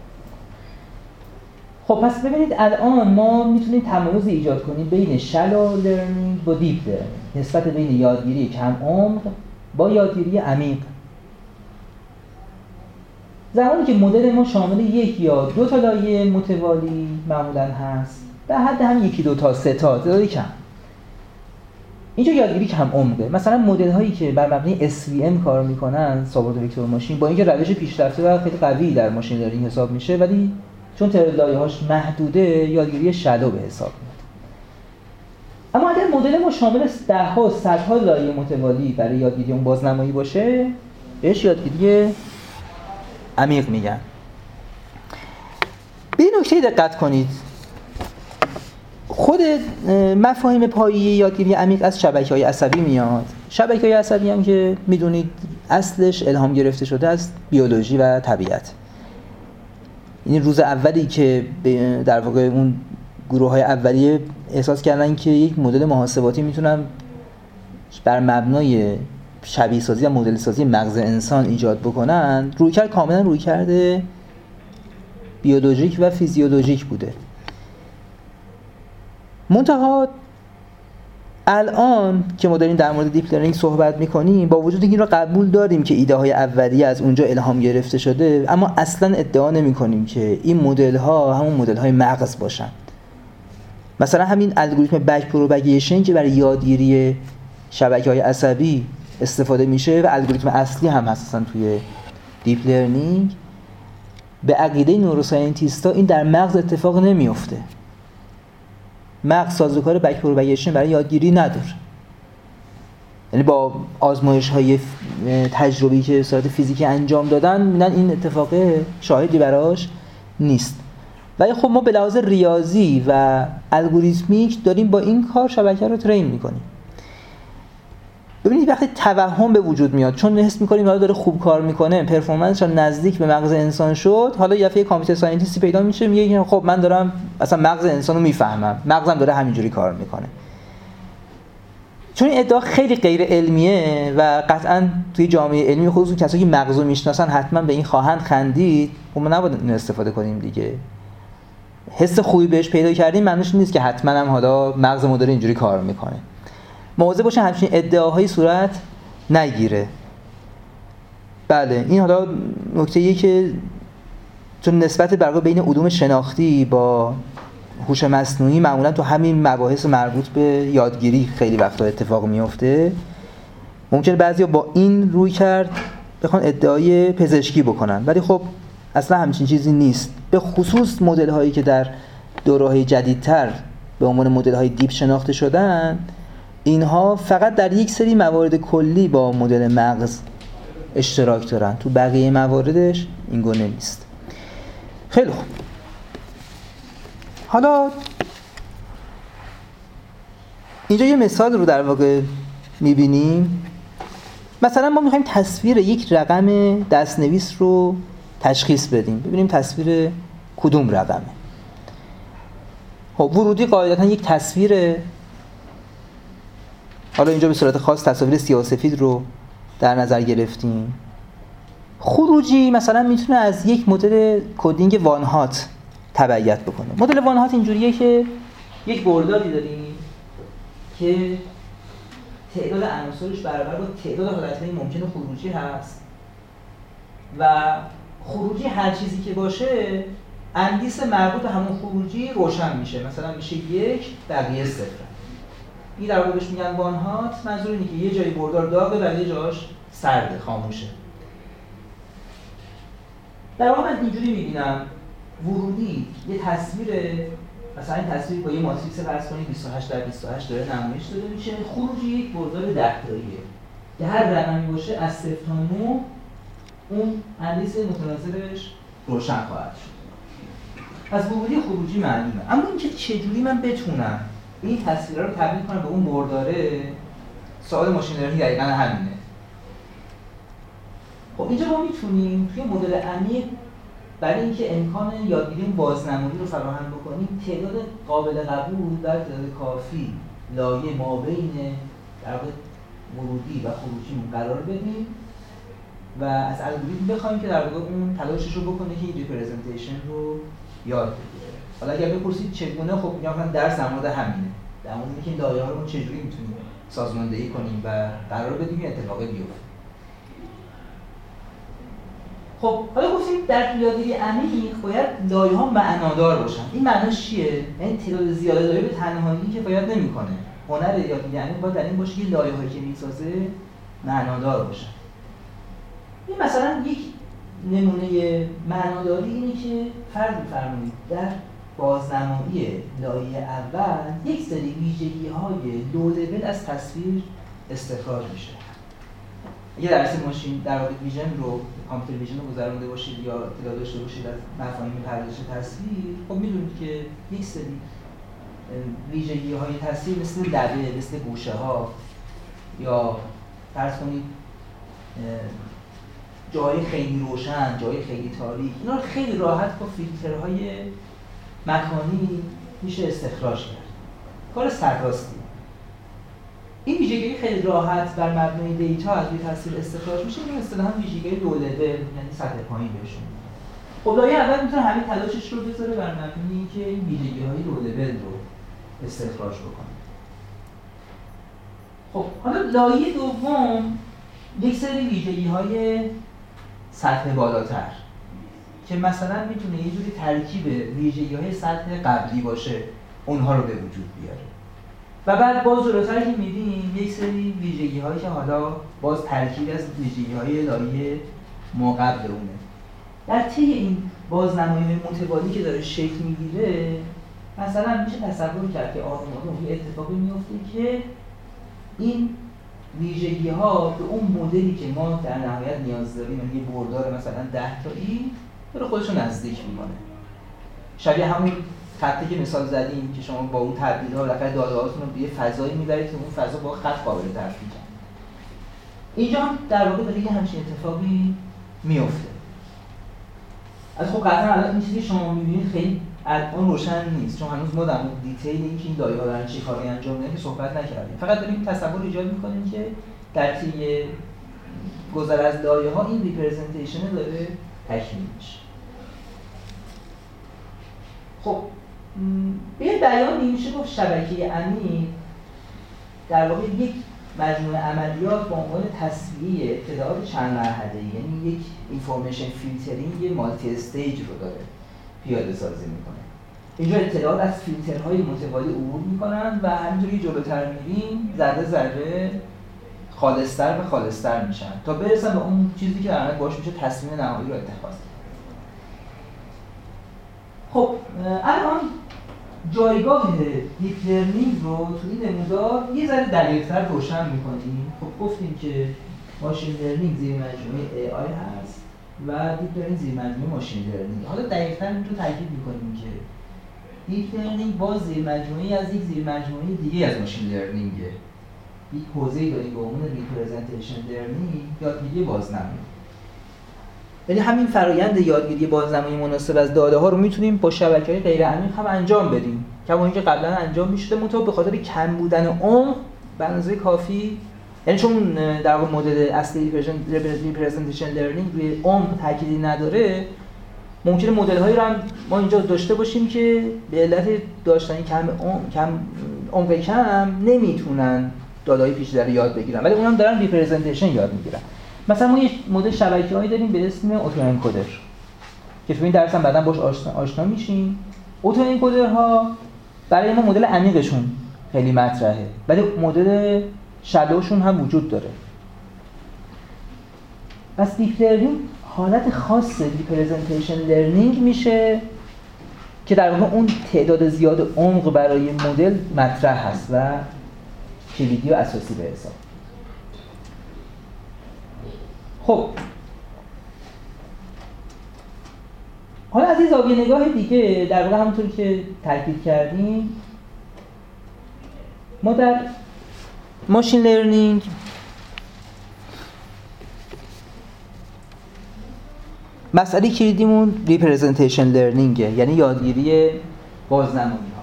خب پس ببینید الان ما میتونیم تمایز ایجاد کنیم بین شالو لرنینگ و دیپ لرنینگ، نسبت بین یادگیری کم عمق با یادگیری عمیق. زمانی که مدل ما شامل 1 یا 2 تا لایه متوالی معمولاً هست به حد هم 1 2 تا 3 تا تعداد کم. اینجا یادگیری کم عمقه. مثلا مدل هایی که بر مبنای SVM کار میکنن، سابورد وکتور ماشین، با اینکه روش پیشرفته و خیلی قوی در ماشین لرنینگ حساب میشه، ولی چون تعداد لایه‌هاش محدوده یادگیری شادو به حساب میاد. اما اگر مدل ما شامل ده‌ها و صدها لایه متوالی برای یادگیری اون بازنمایی باشه، بهش یادگیری عمیق میگن. به این نکته دقت کنید. خود مفاهیم پایه‌ای یادگیری عمیق از شبکه‌های عصبی میاد. شبکه‌های عصبی هم که میدونید اصلش الهام گرفته شده از بیولوژی و طبیعت. این روز اولی که در واقع اون گروه‌های اولیه احساس کردن که یک مدل محاسباتی میتونن بر مبنای شبیه سازی و مدل سازی مغز انسان ایجاد بکنن، رویکرد کاملا رویکرد بیولوژیک و فیزیولوژیک بوده. منتها الان که ما داریم در مورد دیپ لرنینگ صحبت میکنیم، با وجود این رو قبول داریم که ایده های اولیه از اونجا الهام گرفته شده، اما اصلا ادعا نمی کنیم که این مدل ها همون مدل های مغز باشن. مثلا همین الگوریتم بک پروپاگیشن که برای یادگیری شبکه‌های عصبی استفاده میشه و الگوریتم اصلی هم هستن توی دیپ لرنینگ، به عقیده نوروساینتیستا این در مغز اتفاق نمیفته. مغز سازوکار بک پروپاگیشن برای یادگیری نداره. یعنی با آزمایش‌های تجربی که صورت فیزیکی انجام دادن میدن این اتفاق شاهدی براش نیست. ولی خب ما به لحاظ ریاضی و الگوریتمیک داریم با این کار شبکه رو ترین میکنیم. ببینید وقتی توهم به وجود میاد، چون حس میکنیم حالا داره خوب کار میکنه، پرفورمنسش نزدیک به مغز انسان شد، حالا یه دفعه کامپیوتر ساینتیستی پیدا میشه میگه خب من دارم اصلا مغز انسان رو میفهمم، مغزم داره همینجوری کار میکنه. چون این ادعا خیلی غیر علمیه و قطعاً توی جامعه علمی خصوصا کسایی که مغز رو میشناسن حتما به این خواهند خندید، خب ما نباید اینو استفاده کنیم دیگه. حس خوبی بهش پیدا کردیم معنیش نیست که حتما هم حالا مغز ما داره اینجوری کار میکنه. مواظب باشین همچین ادعاهایی صورت نگیره. بله این حالا نکته‌ایه که چون نسبت برقا بین علوم شناختی با هوش مصنوعی معمولا تو همین مباحث مربوط به یادگیری خیلی وقتا اتفاق میفته، ممکنه بعضیا با این روی کرد بخوان ادعای پزشکی بکنن، ولی خب اصلا همچین چیزی نیست. به خصوص مدل هایی که در دوره‌های جدیدتر به عنوان مدل های دیپ شناخته شدن، اینها فقط در یک سری موارد کلی با مدل مغز اشتراک دارن، تو بقیه مواردش این گونه نیست. خیلی خوب. حالا اینجا یه مثال رو در واقع می‌بینیم. مثلا ما می‌خوایم تصویر یک رقم دست‌نویس رو تشخیص بدیم، ببینیم تصویر کدوم رقمه. خب ورودی قاعدتاً یک تصویره. حالا اینجا به صورت خاص تصاویر سیاه‌وسفید رو در نظر گرفتیم. خروجی مثلا میتونه از یک مدل کدینگ وان هات تبعیت بکنه. مدل وان هات اینجوریه که یک برداری داریم که تعداد عناصرش برابر با تعداد حالتهای ممکن خروجی هست و خروجی هر چیزی که باشه اندیس مربوط به همون خروجی روشن میشه. مثلا میشه 1 بقیه 0. این در واقع بهش میگن وان هات. منظور اینه که یه جای بردار داغه و یه جاش سرده، خاموشه. در واقع من اینجوری میبینم ورودی یه تصویر، مثلا این تصویر با یه ماتریکس فرض کنید 28 در 28 داره نمایش داده میشه. خروجی یک بردار 10 تاییه که هر رقمی باشه از 0 تا 9 اون اندیس متناسبش روشن خواهد شد. پس ورودی خروجی معلومه. اما اینکه چجوری من بتونم این تصویرها رو تبدیل کنم به اون برداره، سوال ماشین لرنینگ دقیقاً همینه. خب اینجا ما میتونیم توی مدل عمیق برای اینکه امکان یادگیری بازنمایی رو فراهم بکنیم تعداد قابل قبول در تعداد کافی لایه مابین در واقع ورودی و خروجیمون قرار بدیم و از الگوریتم بخوایم که در واقع اون تلاشش رو بکنه که این ریپرزنتیشن رو یاد بگیره. حالا اگر بپرسید چگونه، خب میگم درس در مورد همینه، در مورد اینکه این لایه‌ها رو چجوری میتونیم سازماندهی کنیم و قرار بدیم این اتفاقی بیفته. خب حالا گفتیم در یادگیری عمیق باید لایه‌ها معنادار باشن. این معناش چیه؟ یعنی تعداد زیاد لایه به تنهایی کفایت نمی‌کنه. هنر یادگیری عمیق باید در این باشه که لایه‌هایی که می‌سازه معنادار باشن. این مثلا یک نمونه معناداری اینه که فرض بفرمایید در بازنمایی لایه اول یک سری ویژگی‌های لو لول از تصویر استخراج میشه. اگه درس ماشین در واقع ویژن رو کامپیوتر ویژن رو گذرونده باشید یا اطلاع داشته باشید از مفاهیم پردازش تصویر، خب میدونید که یک سری ویژگی‌های تصویر مثل لبه، مثل گوشه‌ها یا فرض کنید جای خیلی روشن، جای خیلی تاریک، اینا رو خیلی راحت با فیلترهای مکانی میشه استخراج کرد. کار سرراستی. این ویژگی خیلی راحت بر مبنای دیتا از روی تصویر استخراج میشه. این اصطلاحاً ویژگی لو لول، یعنی سطح پایین بهشون. خب لایه اول میتونه همین تلاشش رو بذاره بر مبنای اینکه این ویژگی‌های لو لول رو استخراج بکنه. خب حالا لایه دوم یک سری ویژگی‌های سطح بالاتر که مثلا میتونه یه جوری ترکیب ویژگی‌های سطح قبلی باشه، اونها رو به وجود بیاره. و بعد باز جلوتر که می‌بینیم یک سری ویژگی‌هایی که حالا باز ترکیب از ویژگی‌های لایه ما قبل اونه. در طی این بازنمایی متوالی که داره شکل میگیره، مثلا میشه تصور کرد که آروم آروم یه اتفاقی میفته که این ویژگی‌ها به اون مدلی که ما در نهایت نیاز داریم، یعنی یه بردار مثلا 10 تایی داره خودش رو نزدیک می‌کنه. شبیه همون خطی که مثال زدیم که شما با اون تبدیل‌ها بالاخره داده‌هاتون رو به یه فضایی می‌برید که اون فضا با خط قابل تفکیکه. اینجا هم در واقع داره یه همچین اتفاقی میفته. از خب قطعا الان این چیزی که شما می‌بینید خیلی الان روشن نیست، چون هنوز ما در مورد دیتیل اینکه این لایه‌ها دارن چه کاری انجام میدن که صحبت نکردیم. فقط داریم تصور ایجاد می‌کنیم که در طی گذر از لایه‌ها این ریپرزنتیشن داره تکمیل میشه. خب به بیانی میشه گفت شبکه عمیق در واقع یک مجموعه عملیات با عنوان تصفیه اطلاعات چند مرحله‌ای، یعنی یک اینفورمیشن فیلترینگ مالتی استیج رو داره پیاده سازی میکنه. اینجا اطلاعات از فیلترهای متوالی عبور میکنن و همینجوری جلوتر میریم ذره ذره خالص‌تر و خالص‌تر میشن تا برسن به اون چیزی که در باهاش میشه تصمیم نهایی رو اتخاذ کرد. خب الان جایگاه دیپ لرنینگ رو تو این نمودار یه ذره دقیق‌تر روشن می‌کنیم. خب گفتیم که ماشین لرنینگ زیر مجموعه AI هست و دیپ لرنینگ زیر مجموعه ماشین لرنینگ. حالا دقیق‌تر اینجا تاکید می‌کنیم که دیپ لرنینگ باز زیر مجموعه‌ای از یک زیر مجموعه دیگه از ماشین لرنینگه. یک حوزه‌ای داریم به عنوان ریپرزنتیشن لرنینگ، یادگیری بازنمایی. یعنی همین فرآیند یادگیری بازنمایی مناسب از داده‌ها رو میتونیم با شبکه‌های غیر عمیق هم انجام بدیم. کما اینکه قبلا انجام می‌شده منتها به خاطر کم بودن عمق به اندازه کافی، یعنی چون در واقع مدل اصلی ریپرزنتیشن لرنینگ روی عمق تأکیدی نداره، ممکنه مدل‌هایی رو هم ما اینجا داشته باشیم که به علت داشتن عمق کم نمیتونن داده‌های پیچیده رو یاد بگیرن، ولی اونم دارن ریپرزنتیشن یاد میگیرن. مثلا ما یه مدل شبکه‌ای داریم به اسم اتو انکودر که تو این درس هم بعداً باهاش آشنا میشیم. اتو انکودرها برای ما مدل عمیقشون خیلی مطرحه، ولی مدل شادوشون هم وجود داره. پس دیپ لرنینگ حالت خاص ریپرزنتیشن لرنینگ میشه که در واقع اون تعداد زیاد عمق برای مدل مطرح هست و کلیدی و اساسی به حساب. خب حالا از این زاویه نگاه دیگه در واقع همونطوری که تاکید کردیم ما در ماشین لرنینگ مسئله کلیدیمون ریپرزنتیشن لرنینگه، یعنی یادگیری بازنمایی ها.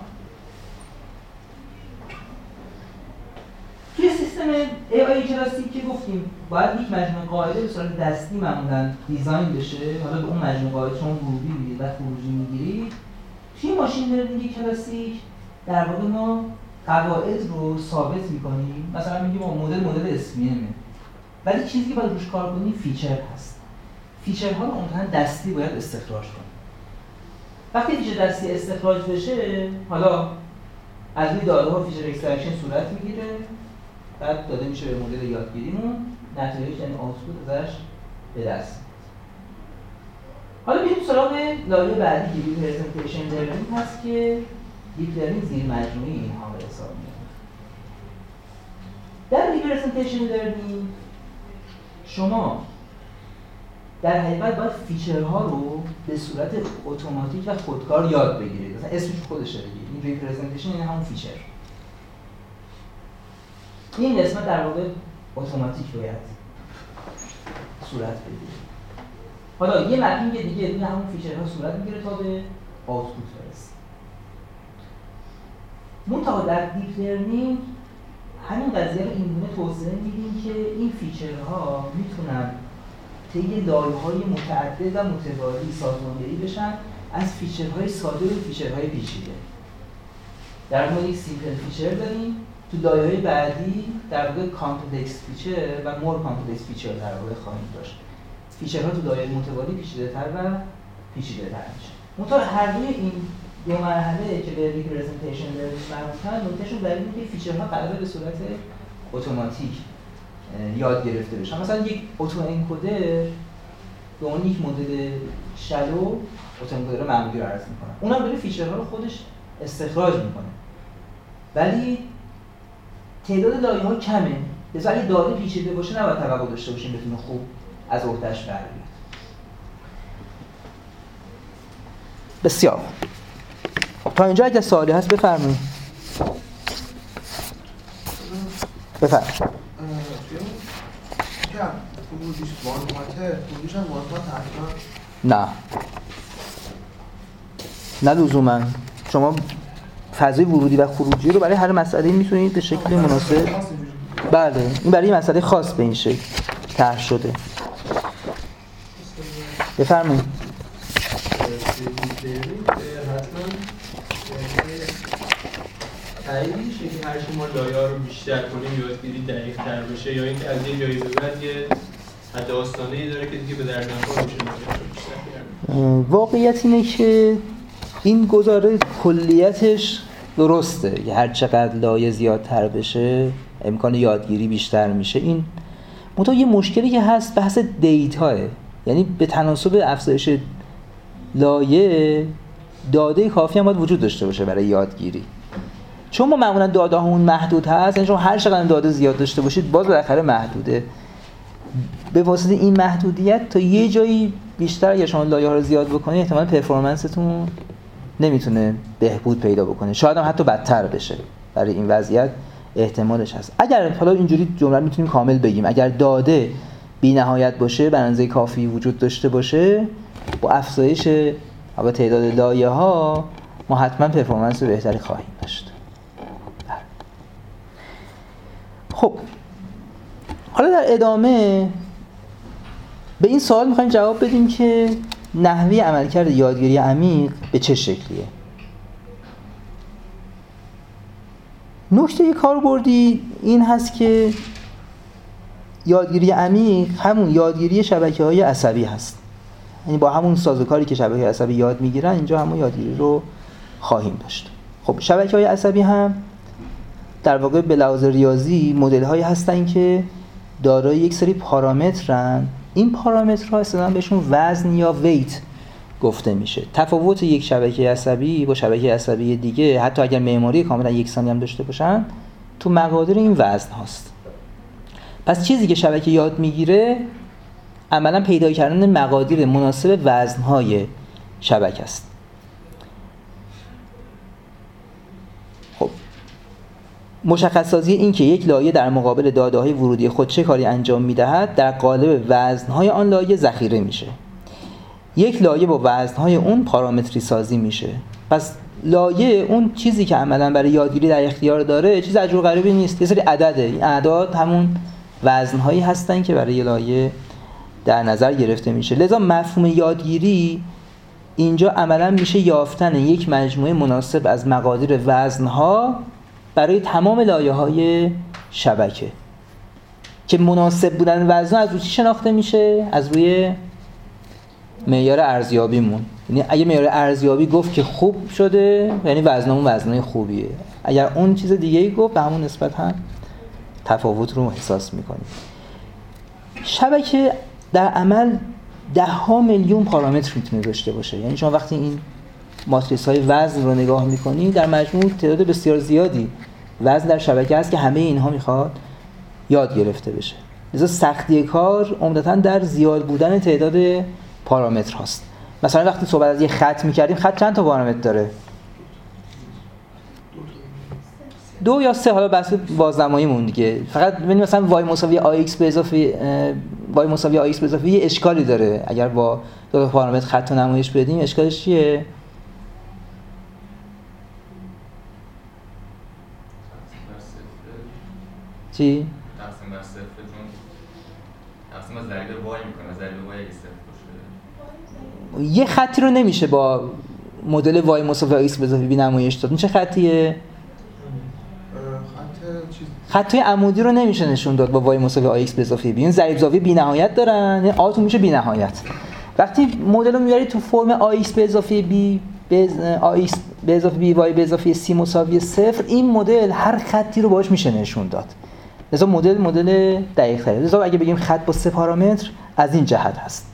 توی سیستم AI کلاسیک که گفتیم باید یک مجموعه قاعده به صورت دستی معمولاً دیزاین بشه، حالا به اون مجموعه قاعده شما ورودی میگیرید و خروجی میگیرید. توی ماشین لرنینگ کلاسیک در واقع ما قواعد رو ثابت میکنیم، مثلا میگیم مدل اسمیمه، ولی چیزی که باید روش کار کنیم فیچر هست. فیچرها رو عموما دستی باید استخراج کنیم. وقتی فیچر دستی استخراج بشه، حالا از روی داده‌ها فیچر اکسترکشن صورت میگیره، بعد داده میشه به مدل یادگیریمون، نتایج یعنی آوتپوت ازش به دست. حالا بریم سراغ لایه بعدی که ریپرزنتیشن لرنینگ هست که دیپ لرنینگ زیر مجموعه اینها به حساب میاد. در ریپرزنتیشن لرنینگ شما در حقیقت باید فیچرها رو به صورت اتوماتیک و خودکار یاد بگیرید. مثلا اسمش خودشه دیگه. این ریپرزنتیشن یعنی همون فیچر. این قسمت در واقع اتوماتیک باید صورت بگیره. حالا یه مپینگ دیگه روی همون فیچرها صورت میگیره تا به آوتپوت برسه. منتها در دیپ لرنینگ همین قضیه رو اینگونه توسعه میدیم که این فیچرها میتونن طی لایه‌های متعدد و متوالی سازماندهی بشن از فیچرهای ساده و فیچرهای پیچیده. در مورد یک سیمپل فیچر داریم، تو لایه‌های بعدی در واقع کامپلکس فیچر و مور کامپلکس فیچر در واقع خواهیم داشت. فیچرها تو لایه متوالی پیچیده‌تر و پیچیده‌تر میشه. منتها هر دوی این دو مرحله که به ریپرزنتیشن لرنینگ مربوطن، نکتهشون در اینه که فیچرها قراره به صورت اتوماتیک یاد گرفته بشن. مثلا یک اتو انکودر به اون یک مدل شلو اتو انکودر معمولی رو عرض میکنه. اونم داره فیچرها رو خودش استخراج میکنه. ولی تعداد لایه‌ها کمه. لذا اگه داده پیچیده باشه نباید توقع داشته باشیم بتونه خوب از عهده‌اش بر بیاد. بسیار. تا اینجا اگه سوالی هست بفرمایید. بفرمایید. خروجیش وانماته، خروجیش هم وانمات حتما نه لزوما. شما فضای ورودی و خروجی رو برای هر مسئله میتونید به شکل مناسب بله، این برای مسئله خاص به این شکل طرح شده. بفرمایید. تعیین میشه که هر چی ما لایه‌ها رو بیشتر کنیم یادگیری دقیق‌تر بشه، یا اینکه از یه جایی به بعد یه حد آستانه‌ای داره که دیگه به درد نخور میشه. واقعیت اینه که این گزاره کلیتش درسته که هر چقدر لایه زیادتر بشه امکان یادگیری بیشتر میشه. این منتها یه مشکلی که هست بحث دیتاه، یعنی به تناسب افزایش لایه داده کافی هم باید وجود داشته باشه برای یادگیری. چون ما معمولا داده همون محدود هست، یعنی شما هر چقدر داده زیاد داشته باشید باز بالاخره محدوده. به واسطه این محدودیت تا یه جایی بیشتر اگه شما لایه ها رو زیاد بکنید احتمال پرفورمنستون نمیتونه بهبود پیدا بکنه، شاید هم حتی بدتر بشه. برای این وضعیت احتمالش هست. اگر حالا اینجوری جمله میتونیم کامل بگیم، اگر داده بی نهایت باشه، به اندازه کافی وجود داشته باشه، با افزایش تعداد لایه ها ما حتما پرفورمنس بهتری خواهیم داشت. خب حالا در ادامه به این سوال میخوایم جواب بدیم که نحوه عملکرد یادگیری عمیق به چه شکلیه. نکته کاربردی این هست که یادگیری عمیق همون یادگیری شبکه‌های عصبی هست. یعنی با همون سازوکاری که شبکه‌های عصبی یاد میگیرن اینجا همون یادگیری رو خواهیم داشت. خب شبکه‌های عصبی هم در واقع به لحاظ ریاضی مدل‌هایی هستن که دارای یک سری پارامترن. این پارامترها اصطلاحاً بهشون وزن یا ویت گفته میشه. تفاوت یک شبکه عصبی با شبکه عصبی دیگه، حتی اگر معماری کاملا یکسانی هم داشته باشن، تو مقادیر این وزن هاست. پس چیزی که شبکه یاد میگیره عملاً پیدا کردن مقادیر مناسب وزن‌های شبکه است. خب مشخص سازی این که یک لایه در مقابل داده‌های ورودی خود چه کاری انجام می‌دهد در قالب وزن‌های آن لایه ذخیره میشه. یک لایه با وزن‌های اون پارامتری سازی میشه. پس لایه اون چیزی که عملاً برای یادگیری در اختیار داره چیز عجیب و غریبی نیست. یه سری عدده. این اعداد همون وزن‌هایی هستن که برای لایه در نظر گرفته میشه. لذا مفهوم یادگیری اینجا عملاً میشه یافتن یک مجموعه مناسب از مقادیر وزن‌ها برای تمام لایه‌های شبکه. که مناسب بودن وزن‌ها از روی چی شناخته میشه؟ از روی معیار ارزیابیمون. یعنی اگه معیار ارزیابی گفت که خوب شده یعنی وزنمون وزنای خوبیه، اگر اون چیز دیگه‌ای گفت به همون نسبت هم تفاوت رو احساس می‌کنیم. شبکه در عمل 10 میلیون پارامتر میتونه داشته باشه. یعنی شما وقتی این ماتریس‌های وزن رو نگاه می‌کنی در مجموع تعداد بسیار زیادی وزن در شبکه هست که همه اینها میخواد یاد گرفته بشه. لذا سختی کار عمدتاً در زیاد بودن تعداد پارامتر هاست. مثلا وقتی صحبت از یه خط می‌کردیم، خط چند تا پارامتر داره؟ 2 یا 3، حالا بحث بازنماییمون دیگه. فقط ببینید مثلا y مساوی ax به اضافه یه اشکالی داره. اگر با 2 پارامتر خط رو نمایش بدیم اشکالش چیه؟ چی؟ تقسیم بر صفر، چون تقسیم از ضریب وای میکنه، ضریب وای اگه صفر باشه یه خطی رو نمیشه با مدل y مساوی x به اضافه b نمایش داد. این چه خطیه؟ خطای عمودی رو نمیشه نشون داد با y مساوی x به اضافه b. این ضریب زاویه بی‌نهایت دارن، یعنی آتون میشه بی‌نهایت. وقتی مدل رو میبری تو فرم ax به اضافه b ax به اضافه b y به اضافه c مساوی 0، این مدل هر خطی رو باهاش میشه نشون داد. لذا مدل دقیق تره. لذا اگه بگیم خط با 3 پارامتر از این جهت هست.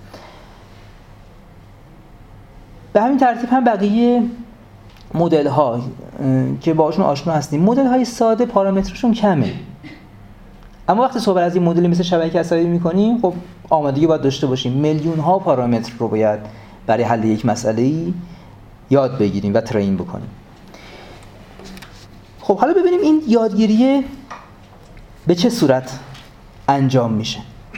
به همین ترتیب هم بقیه مدل ها که باهاشون آشنا هستیم، مدل های ساده پارامترشون کمه. اما وقتی صحبت از این مدل مثل شبکه عصبی می‌کنیم، خب آمادگی باید داشته باشیم. میلیون ها پارامتر رو باید برای حل یک مسئله‌ای یاد بگیریم و ترین بکنیم. خب حالا ببینیم این یادگیری به چه صورت انجام میشه.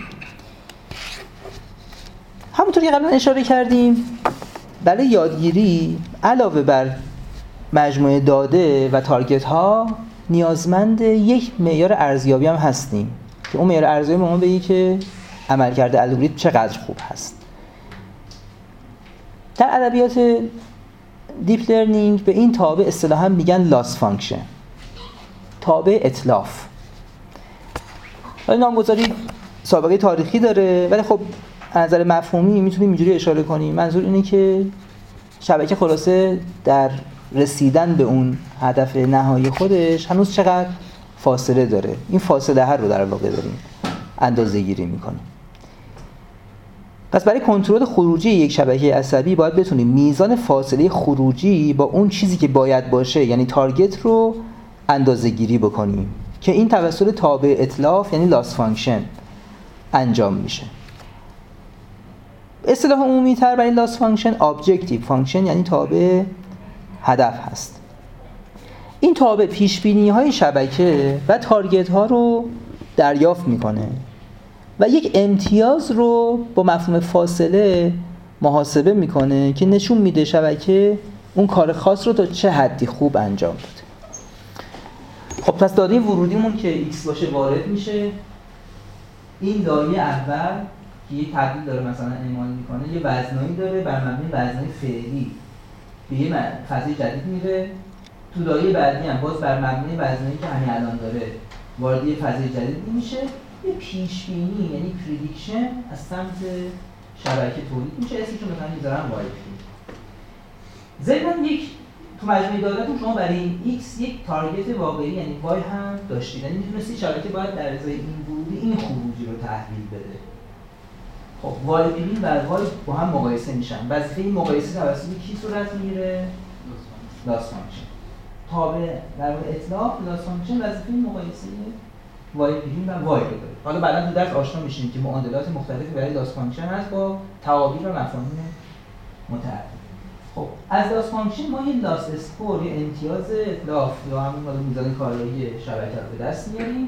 همونطور که قبلا اشاره کردیم، برای یادگیری علاوه بر مجموعه داده و تارگت ها نیازمند یک معیار ارزیابی هم هستیم که اون معیار ارزیابی به ما بگه که عملکرد الگوریتم چقدر خوب هست. در ادبیات دیپ لرنینگ به این تابع اصطلاحاً میگن لاس فانکشن، تابع اتلاف. ولی نامگذاری سابقه تاریخی داره، ولی خب از نظر مفهومی میتونیم اینجوری اشاره کنیم. منظور اینه که شبکه خلاصه در رسیدن به اون هدف نهایی خودش هنوز چقدر فاصله داره. این فاصله هر رو در واقع داریم اندازه‌گیری میکنیم. پس برای کنترل خروجی یک شبکه عصبی باید بتونیم میزان فاصله خروجی با اون چیزی که باید باشه، یعنی تارگت، رو اندازه‌گیری بکنیم که این توسط تابع اتلاف یعنی لاس فانکشن انجام میشه. اصطلاح عمومی تر برای لاس فانکشن ابجکتیو فانکشن یعنی تابع هدف هست. این تابع پیش بینی های شبکه و تارگت ها رو دریافت میکنه و یک امتیاز رو با مفهوم فاصله محاسبه میکنه که نشون میده شبکه اون کار خاص رو تا چه حدی خوب انجام داده. خب پس داده ورودیمون که x باشه وارد میشه. این دایره اول که یه تبدیل داره مثلا اعمال میکنه، یه وزنایی داره، بر مبنای وزنای فعلی به یه فضای جدید میره. تو دایره بعدی هم باز بر مبنای وزنایی که همین الان داره وارد یه فضای جدید میشه. یه پیش بینی یعنی پردیکشن از سمت شبکه تولید میشه. اسمش رو مثلا میذارم وای پی. ضمن یک تو مجموعه داده‌تون شما برای این x یک تارگت واقعی یعنی y هم داشتید. یعنی میتونستی شبکه باید در ازای این ورودی این خروجی رو تحویل بده. خب y ببین و y با هم مقایسه میشن. وظیفه این مقایسه توسط کی صورت میگیره؟ لاس فانکشن. تابع در واقع اتلاف لاس فانکشن وظیفه این مقایسه y ببین و y رو داره. حالا بعدا تو درس آشنا میشیم که معادلات مختلفی برای لاس فانکشن هست با تعابیر و مفاهیم متعدد. خب از لاس فانکشن ما یه لاس اسکور، یه امتیاز اتلاف یا همون میزان کارایی شبکه رو به دست میاریم.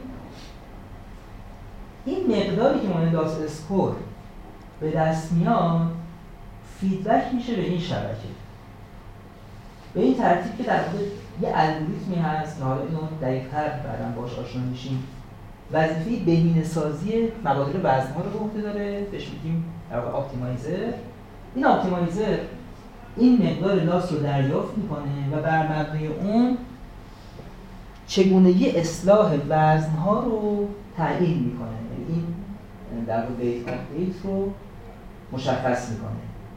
این مقداری که ما لاس اسکور به دست میاد فیدبک میشه به این شبکه به این ترتیب که در واقع یه الگوریتمی هست که حالا اینو دقیق‌تر بعداً باهاش آشنا میشیم. وظیفه بهینه‌سازی مبادل وزن‌ها رو به عهده داره، بهش میگیم در واقع اپتیمایزر. این اپتیمایزر این مقدار لاس رو دریافت میکنه و بر مبنای اون چگونگی اصلاح وزن‌ها رو تعیین میکنه. این در واقع بیت رو مشخص میکنه.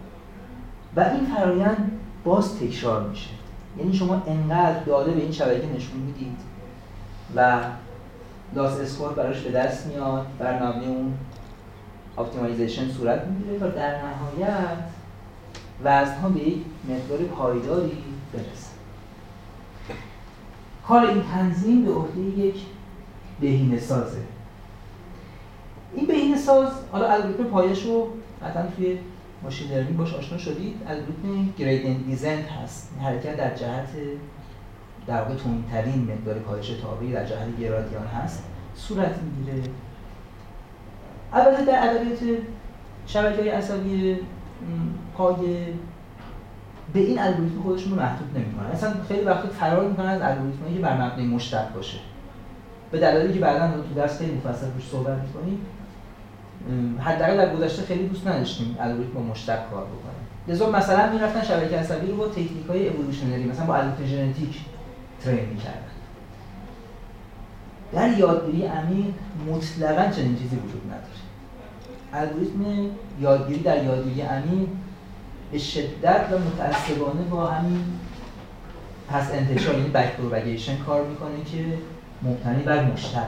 و این فرآیند باز تکرار میشه. یعنی شما انقدر داده به این شبکه نشون میدید و لاس اسکور براش به دست میاد، بر مبنای اون اپتیمایزیشن صورت میگیره تا در نهایت وزنها به یک مقدار پایداری برسه. کار این تنظیم به عهده یک بهینه‌سازه. این بهینه‌ساز، حالا الگوریتم پایش رو مثلا توی ماشین لرنینگ باش آشنا شدید، الگوریتم گریدینت دیسنت هست. این حرکت در جهت در واقع تندترین مقدار کاهش تابعی در جهت گرادیان هست صورت میگیره. البته در ادبیات شبکه‌های عصبی پایه به این الگوریتم خودشون رو محدود نمی‌کنن. اصلا خیلی وقتا فرار می‌کنن از الگوریتمی که بر مبنای مشتق باشه. به دلایلی که بعداً تو درس خیلی مفصل روش صحبت می‌کنیم. حداقل در گذشته خیلی دوست نداشتیم الگوریتم با مشتق کار بکنه. لذا مثلا می‌رفتن شبکه عصبی رو با تکنیک‌های اِوولوشنری مثلا با الگوریتم ژنتیک ترین می‌کردن. در یادگیری عمیق مطلقاً چنین چیزی وجود نداره. الگوریتم یادگیری در یادگیری عمیق به شدت و متأسفانه با همین پس انتشار یعنی بک پروپاگیشن کار میکنه که مبتنی بر مشتقه.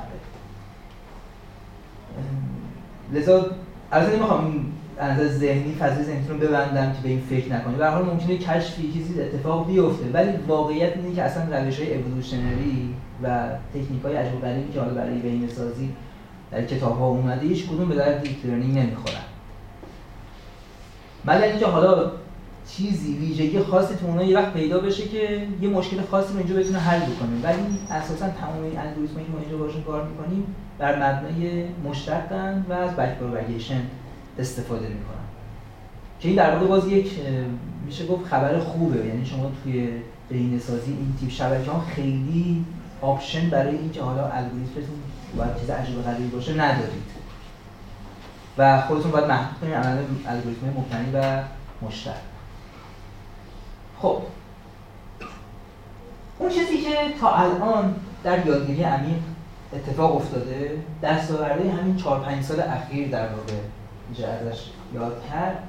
لذا البته نمیخوام از نظر ذهنی فضای ذهنیتون رو ببندم که به این فکر نکنید. به هر حال ممکنه کشفی چیزی اتفاق بیفته، ولی واقعیت اینه که اصلا روش‌های اِوولوشنری و تکنیک‌های عجیب و غریبی که حالا برای بهینه‌سازی در کتاب‌ها اومده هیچ کدوم به درد دیپ لرنینگ نمیخورن. مگر اینکه حالا چیزی ویژگی خاصی تو اونها یه وقت پیدا بشه که یه مشکل خاصی رو اینجا بتونه حل بکنه، ولی اساساً تمام این الگوریتمایی که ما اینجا باشون کار می‌کنیم بر مبنای مشتقن و از بک پروپاگیشن استفاده می‌کنن. که این در واقع باز یک میشه گفت خبر خوبه. یعنی شما توی بهینه‌سازی این تیپ شبکه‌ها خیلی آپشن برای اینکه حالا الگوریتمتون باید چیز عجیب و غریبی باشه ندارید و خودتون باید محدود کنید عمل الگوریتم مبتنی بر مشتق. خب اون چیزی که تا الان در یادگیری عمیق اتفاق افتاده دستاورده همین 4-5 سال اخیر در واقع میشه ازش یاد کرد،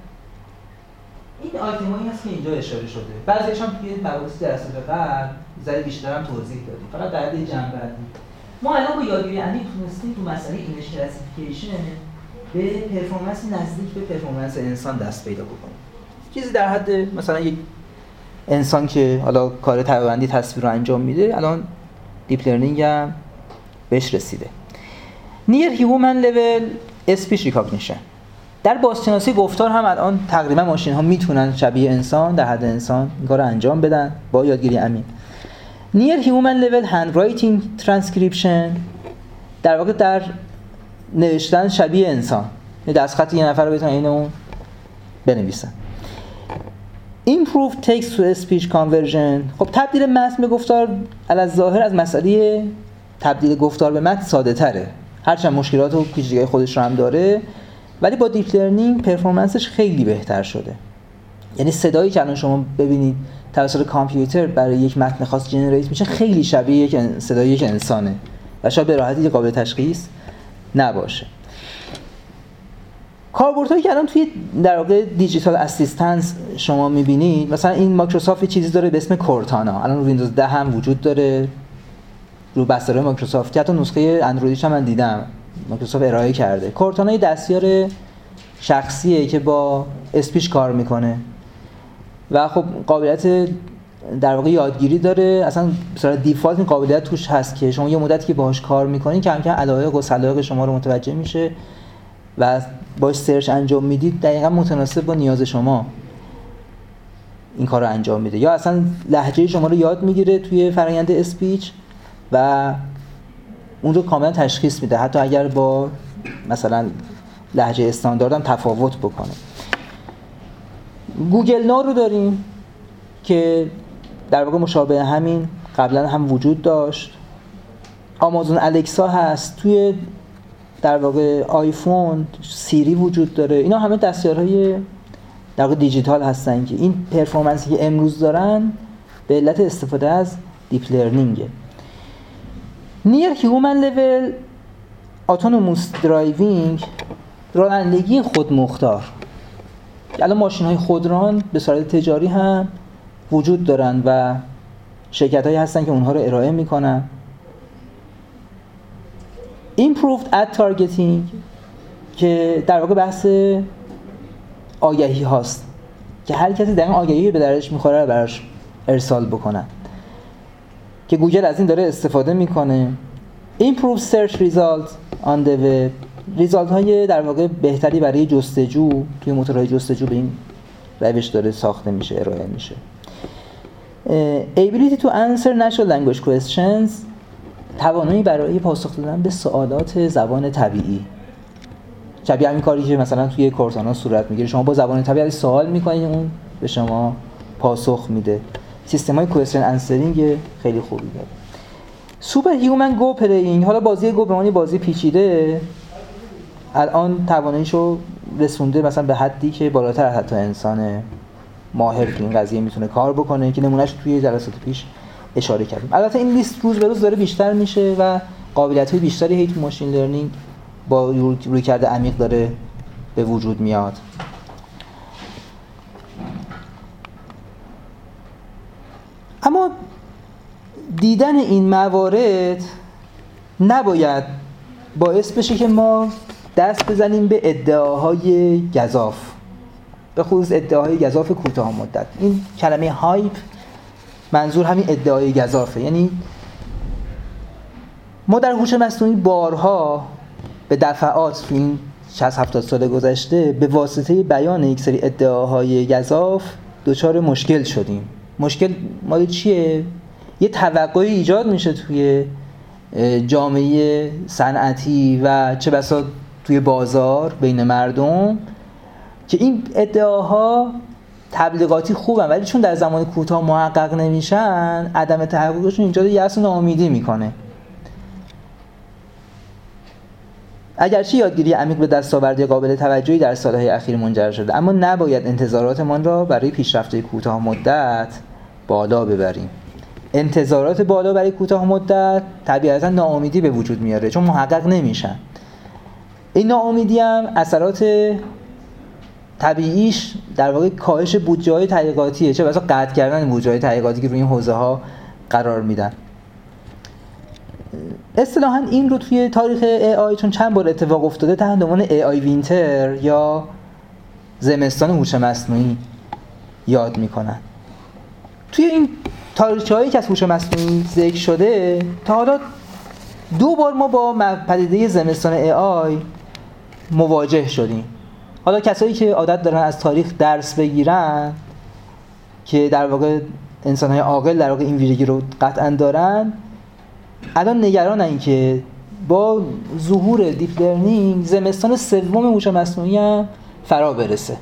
این آیتمایی هست که اینجا اشاره شده. بعضیش هم توی مباحث درس‌های قبل ذره بیشتر هم توضیح دادیم. فقط در حد جنبندی ما الان با یادگیری عمیق تونستیم تو مسئله ایمیج کلاسیفیکیشن به پرفورمنس نزدیک به پرفورمنس انسان دست پیدا بکنیم. چیزی در حد مثلا یک انسان که حالا کار طبقه‌بندی تصویر رو انجام میده الان دیپ لرنینگ هم بهش رسیده. نیر هیومن لول اسپیچ ریکگنیشن در بازشناسی گفتار هم الان تقریبا ماشین ها میتونن شبیه انسان در حد انسان این کار رو انجام بدن با یادگیری عمیق. نیر هیومن لول هند رایتینگ ترانسکریپشن در واقع در نوشتن شبیه انسان، دستخط یه نفر رو بتونن این اون بنویسن. Improve text to speech conversion. خب تبدیل متن به گفتار علی‌الظاهر از مسئله تبدیل گفتار به متن ساده تره، هرچند مشکلات و پیچیدگی‌های خودش رو هم داره، ولی با دیپ لرنینگ پرفورمنسش خیلی بهتر شده. یعنی صدایی که الان شما ببینید توسط کامپیوتر برای یک متن خاص جنریت میشه خیلی شبیه یک صدای یک انسانه و شاید به راحتی قابل تشخیص نباشه. کاربردهایی که الان توی در واقع دیجیتال اسیستنس شما می‌بینید، مثلا این مایکروسافت چیزی داره به اسم کورتانا، الان رو ویندوز 10 هم وجود داره، رو بسترهای مایکروسافت، حتی نسخه اندرویدش هم من دیدم مایکروسافت ارائه کرده. کورتانا یه دستیار شخصیه که با اسپیچ کار میکنه و خب قابلیت در واقع یادگیری داره. اصلا به صورت دیفالت این قابلیت توش هست که شما یه مدتی که باهاش کار میکنید کم کم علایق و سلایق شما رو متوجه میشه و باهاش سرچ انجام میدید دقیقاً متناسب با نیاز شما این کار رو انجام میده، یا اصلا لهجه شما رو یاد میگیره توی فرآیند اسپیچ و اون رو کاملا تشخیص میده، حتی اگر با مثلا لهجه استاندارد هم تفاوت بکنه. گوگل نا رو داریم که در واقع مشابه همین قبلا هم وجود داشت. آمازون الکسا هست، توی در واقع آیفون سیری وجود داره. اینا همه دستیارهای در واقع دیجیتال هستن که این پرفورمنسی که امروز دارن به علت استفاده از دیپ لرنینگه. نیر هیومن لول اتونوموس درایوینگ، رانندگی خودمختار، که الان ماشین‌های خودران به صورت تجاری هم وجود دارن و شرکت‌هایی هستن که اونها رو ارائه میکنن. Improved ad targeting که در واقع بحث آگهی هاست که هر کسی در این آگهی به درش میخوره رو براش ارسال بکنن که گوگل از این داره استفاده میکنه. Improved search results on the web، ریزالت های در واقع بهتری برای جستجو توی موتورهای جستجو به این روش داره ساخته میشه، ارائه میشه. Ability to answer natural language questions، توانایی برای پاسخ دادن به سوالات زبان طبیعی، شبیه همین کاری که مثلا توی کورتانا صورت میگیره، شما با زبان طبیعی سوال میکنید اون به شما پاسخ میده. سیستم‌های کوئسچن انسرینگ خیلی خوبی داره. سوپر هیومن گو پلیینگ، حالا بازی گو به معنی بازی پیچیده الان تواناییشو رسونده مثلا به حدی که بالاتر از حتی انسان ماهر تو این قضیه میتونه کار بکنه که نمونهش توی جلسات پیش اشاره کردیم. البته این لیست روز به روز داره بیشتر میشه و قابلیت‌های بیشتری هیچ ماشین لرنینگ با رویکرد عمیق داره به وجود میاد. اما دیدن این موارد نباید باعث بشه که ما دست بزنیم به ادعاهای گزاف، به خصوص ادعاهای گزاف کوتاه مدت. این کلمه هایپ منظور همین ادعای گزافه. یعنی ما در هوش مصنوعی بارها به دفعات تو این 60-70 سال گذشته به واسطه بیان یک سری ادعاهای گزاف دچار مشکل شدیم. مشکل مال چیه؟ یه توقعی ایجاد میشه توی جامعه صنعتی و چه بسا توی بازار بین مردم که این ادعاها تبلیغاتی خوبن ولی چون در زمان کوتاه محقق نمیشن، عدم تحققشون ایجاد یأس و ناامیدی میکنه. اگرچه یادگیری عمیق به دستاوردی قابل توجهی در سالهای اخیر منجر شده، اما نباید انتظاراتمان را برای پیشرفت‌های کوتاه مدت بالا ببریم. انتظارات بالا برای کوتاه مدت طبیعتاً ناامیدی به وجود میاره چون محقق نمیشن. این ناامیدی هم اثرات طبیعیش در واقع کاهش بودجه‌های تحقیقاتیه، چه بسا قطع کردن بودجه‌های تحقیقاتی که روی این حوزه‌ها قرار میدن. اصطلاحاً این رو توی تاریخ AI چون چند بار اتفاق افتاده تحت عنوان AI وینتر یا زمستان هوش مصنوعی یاد میکنن. توی این تاریخچه‌هایی که از هوش مصنوعی ذکر شده تا حالا 2 بار ما با پدیده زمستان AI مواجه شدیم. حالا کسایی که عادت دارن از تاریخ درس بگیرن که در واقع انسان‌های عاقل در واقع این ویژگی رو قطعاً دارن، الان نگرانن که با ظهور دیپ لرنینگ زمستان سوم هوش مصنوعی هم فرا برسه.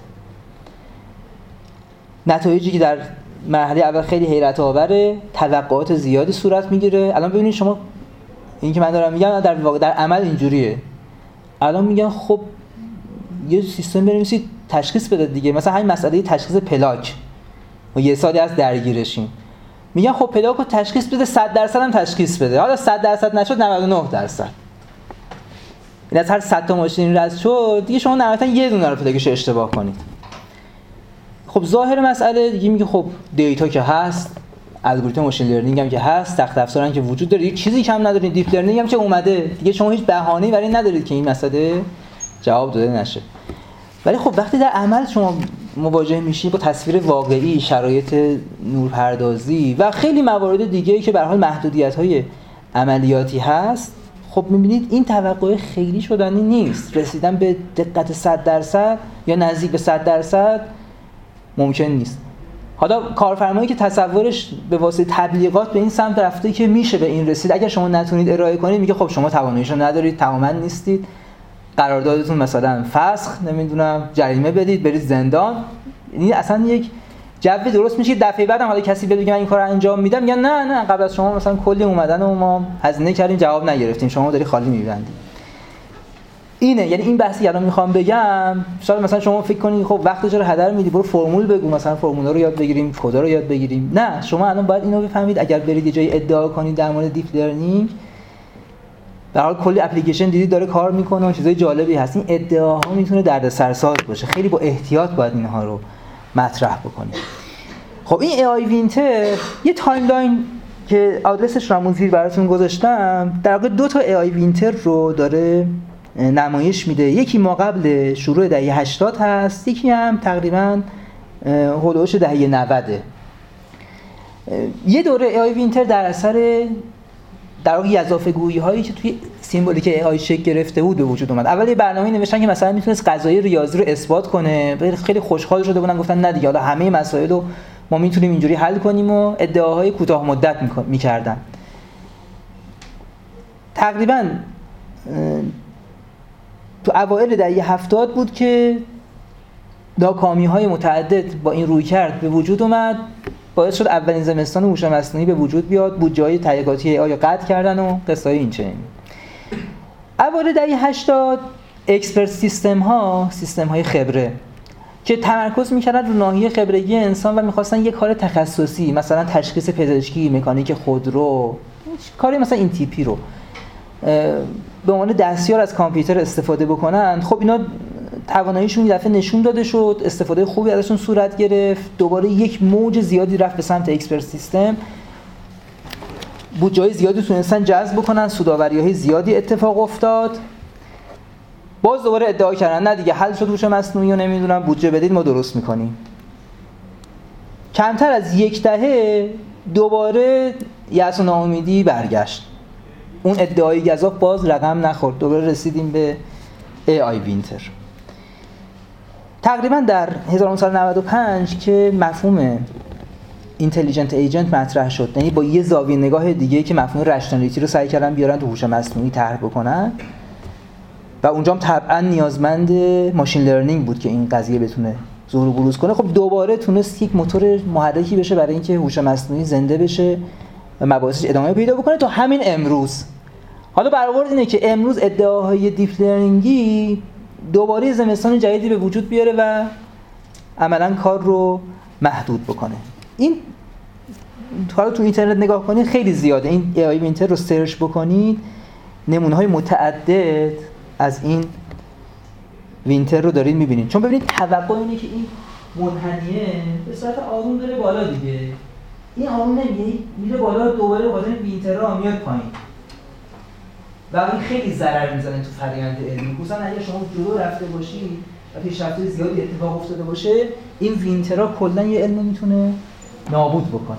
نتایجی که در مرحله اول خیلی حیرت آوره، توقعات زیادی صورت میگیره. الان ببینید شما این که من دارم میگم در واقع در عمل اینجوریه. الان میگن خب یه سیستم بنویسید تشخیص بده دیگه، مثلا همین مسئله تشخیص پلاک و یه سالی از درگیرشیم. میگن خب پلاک رو تشخیص بده، 100% هم تشخیص بده. حالا 100% نشد 99%. این از هر 100 تا ماشین رد شد دیگه شما نهایتا یه دونه رو پلاکش اشتباه کنید. خب ظاهر مسئله دیگه میگه خب دیتا که هست، الگوریتم ماشین لرنینگ هم که هست، سخت افزار هم که وجود داره، دیگه چیزی کم ندارید، دیپ لرنینگ هم که اومده، دیگه شما هیچ بهانه‌ای برای ندارید که این مسئله جواب داده نشه. ولی خب وقتی در عمل شما مواجه میشید با تصویر واقعی، شرایط نورپردازی و خیلی موارد دیگه‌ای که به هر حال محدودیت‌های عملیاتی هست، خب می‌بینید این توقع خیلی شدنی نیست. رسیدن به دقت 100% یا نزدیک به 100% ممکن نیست. حالا کارفرمایی که تصورش به واسطه تبلیغات به این سمت رفته که میشه به این رسید، اگر شما نتونید ارائه کنید میگه خب شما تواناییشو ندارید، تماما نیستید، قراردادتون مثلا فسخ، نمیدونم جریمه بدید، برید زندان. یعنی اصلا یک جو درست میشه. دفعه بعدم حالا کسی بگه من این کارو انجام میدم، میگن نه قبل از شما مثلا کلی اومدن و ما هزینه کردیم جواب نگرفتیم، شما داری خالی میبندید. اینه، یعنی این بحثی الان میخوام بگم. شاید مثلا شما فکر کنید خب وقت چرا هدر میدی، برو فرمول بگو، مثلا فرمولا رو یاد بگیریم، کدا رو یاد بگیریم. نه، شما الان باید اینو بفهمید اگر برید یه جایی ادعا کنید در مورد دیپ لرنینگ به هر حال کلی اپلیکیشن دیدی داره کار میکنه و چیزای جالبی هست. این ادعاها میتونه دردسرساز باشه، خیلی با احتیاط باید اینها رو مطرح بکنیم. خب این AI وینتر یه تایملاین که آدرسش رو همون زیر براتون گذاشتم، در واقع 2 تا AI وینتر رو داره نمایش میده. یکی ما قبل شروع دهه 80 هست، یکی هم تقریبا هولوش دهه 90. یه دوره AI وینتر در اثر در واقع اضافه‌گویی هایی که توی سیمبولیک AI شکل گرفته بود به وجود اومد. اول یه برنامه‌ای نوشتن که مثلا میتونست قضایای ریاضی رو اثبات کنه، خیلی خوشحال شده بودن، گفتن نه دیگه حالا همه مسائل رو ما میتونیم اینجوری حل کنیم و ادعاهای کوتاه مدت میکردن. تقریبا تو اوایل دهه 70 بود که ناکامی‌های متعدد با این رویکرد به وجود اومد، باعث شد اولین زمستان هوش مصنوعی به وجود بیاد. بودجه‌های تحقیقاتی آیا قطع کردن و قصه‌های این چنین. اوایل دهه 80 اکسپرت سیستم‌های خبره که تمرکز می‌کردن رو ناحیه خبرگی انسان و می‌خواستن یک کار تخصصی، مثلا تشخیص پزشکی، مکانیک خودرو، کاری مثلا این تیپی رو به عنوان دستیار از کامپیوتر استفاده بکنن. خب اینا تواناییشون یه دفعه نشون داده شد، استفاده خوبی ازشون صورت گرفت، دوباره یک موج زیادی رفت به سمت اکسپرت سیستم، بودجه‌های زیادی تونستن جذب بکنن، سودآوری‌های زیادی اتفاق افتاد. باز دوباره ادعا کردن نه دیگه حل شد هوش مصنوعی و نمیدونم بودجه بدید ما درست می‌کنیم. کمتر از یک دهه دوباره یأس و ناامیدی برگشت. اون ادعای گزاف باز رقم نخورد، دوباره رسیدیم به AI وینتر. تقریبا در 1995 که مفهوم اینتلیجنت ایجنت مطرح شد، یعنی با یه زاویه نگاه دیگه که مفهوم رشنالیتی رو سعی کردن بیارن تو هوش مصنوعی طرح بکنن و اونجا هم طبعا نیازمند ماشین لرنینگ بود که این قضیه بتونه ظهور و بروز کنه. خب دوباره تونست یک موتور محرکی بشه برای اینکه هوش مصنوعی زنده بشه و مباحثش ادامه پیدا بکنه تا همین امروز. حالا برآورد اینه که امروز ادعاهای دیپ لرنینگی دوباره زمستان جدیدی به وجود بیاره و عملاً کار رو محدود بکنه. این حالا تو اینترنت نگاه کنید خیلی زیاده، این AI وینتر رو سرچ بکنید نمونه‌های متعدد از این وینتر رو دارید می‌بینید. چون ببینید توقع اینه که این منحنیه به صورت آروم بره بالا دیگه، این آروم نمیره، میره بالا، دوباره با این وینترها میاد پایین و این خیلی ضرر میزنه تو فرآیند علمی. خصوصا اگه شما جلو رفته باشید و پیشرفت زیادی اتفاق افتاده باشه، این وینترها کلا یه علم میتونه نابود بکنه.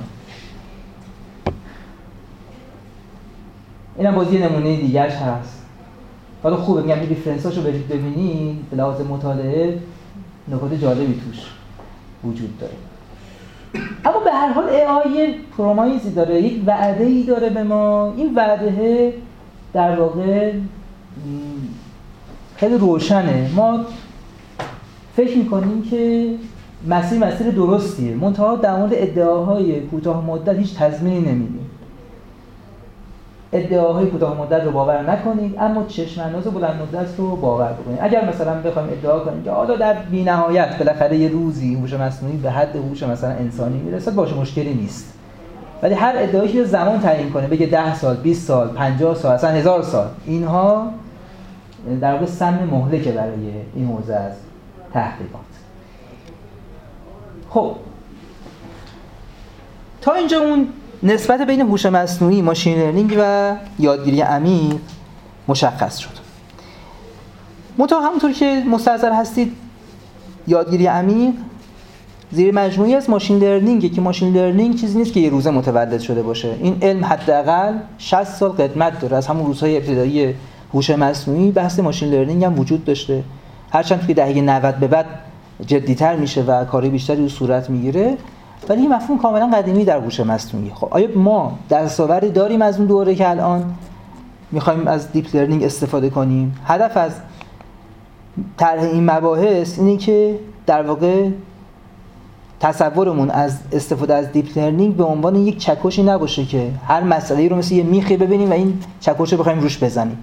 اینم باز یه نمونه دیگه‌اش هست. حالا خوبه میگم این ریفرنساشو برید ببینید، به لحاظ مطالعه نکات جالبی توش وجود داره. اما به هر حال AI پرومایزی داره، یک وعده‌ای داره به ما. این وعده در واقع خیلی روشنه. ما فکر می‌کنیم که مسیر درستیه، منتها در مورد ادعاهای کوتاه مدت هیچ تضمینی نمیدیم. ادعاهای کوتاه مدت رو باور نکنید، اما چشم انداز بلند مدت رو باور بکنید. اگر مثلا بخوایم ادعا کنیم که حالا در بی‌نهایت بالاخره یه روزی هوش مصنوعی به حد هوش مثلا انسانی میرسه، باشه مشکلی نیست. ولی هر ادعایی که زمان تعیین کنه، بگه 10 سال، 20 سال، 50 سال، اصلا 1000 سال، اینها در واقع سم مهلکه برای این حوزه از تحقیقات. خب تا اینجا اون نسبت بین هوش مصنوعی، ماشین لرنینگ و یادگیری عمیق مشخص شد. منتها همونطور که مستحضر هستید یادگیری عمیق زیر مجموعی از ماشین لرنینگه که ماشین لرنینگ چیزی نیست که یه روزه متولد شده باشه. این علم حداقل 60 سال قدمت داره. از همون روزهای ابتدایی هوش مصنوعی بحث ماشین لرنینگ هم وجود داشته، هرچند توی دهه 90 به بعد جدی‌تر میشه و کارهای بیشتری رو صورت میگیره، ولی این مفهوم کاملا قدیمی در هوش مصنوعی. خب آیا ما دستاوردی داریم از اون دوره که الان می‌خوایم از دیپ لرنینگ استفاده کنیم؟ هدف از طرح این مباحث اینه که در واقع تصورمون از استفاده از دیپ لرنینگ به عنوان یک چکشی نباشه که هر مسئله‌ای رو مثل یه میخی ببینیم و این چکش رو بخوایم روش بزنیم.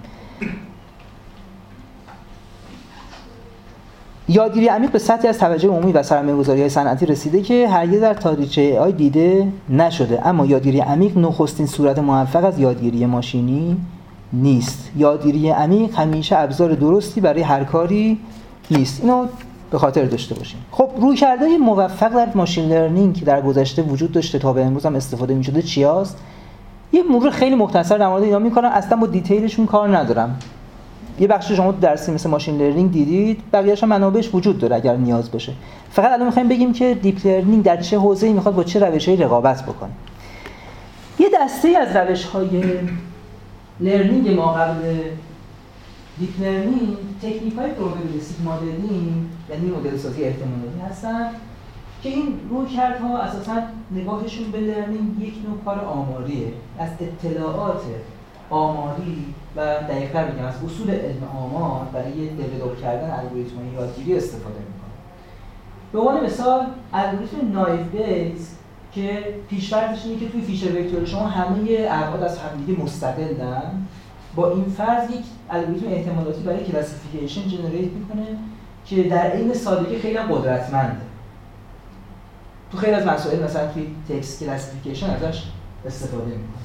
یادگیری عمیق به سطحی از توجه عمومی و سرمایه‌گذاری‌های صنعتی رسیده که هرگز در تاریخچه AI دیده نشده. اما یادگیری عمیق نخستین صورت موفق از یادگیری ماشینی نیست. یادگیری عمیق همیشه ابزار درستی برای هر کاری نیست. اینو به خاطر داشته باشیم. خب رویکردهای موفق در ماشین لرنینگ که در گذشته وجود داشته تا به امروز هم استفاده می‌شده چی هست؟ یه مرور خیلی مختصر در مورد اینا می‌کنم، اصلا با دیتیلشون کار ندارم. یه بخش شما تو درسی مثل ماشین لرنینگ دیدید، بقیه‌اش هم منابعش وجود داره اگر نیاز باشه. فقط الان می‌خوایم بگیم که دیپ لرنینگ در چه حوزه‌ای می‌خواد با چه روش‌هایی رقابت بکنه. یه دسته از روش‌های لرنینگ ما قبل دیپ لرنینگ تکنیک‌های پروبابیلیستیک مدلینگ یعنی مدل سازی احتمالی هستن که این رویکردها اساساً نگاهشون به لرنینگ یک نوع کار آماریه، از اطلاعات آماری و دقیق‌تر بگم از اصول علم آمار برای دیولپ کردن الگوریتم‌های یادگیری استفاده می‌کنه. به عنوان مثال الگوریتم نایف بیس که پیش‌فرضش اینه که توی فیچر وکتور شما همه ابعاد از همدیگه مستقلن، با این فرض یک الگوریتم احتمالاتی برای کلاسیفیکیشن جنریت می‌کنه که در عین سادگی خیلی قدرتمنده. تو خیلی از مسائل مثلا توی تکست کلاسیفیکیشن ازش استفاده می‌کنه.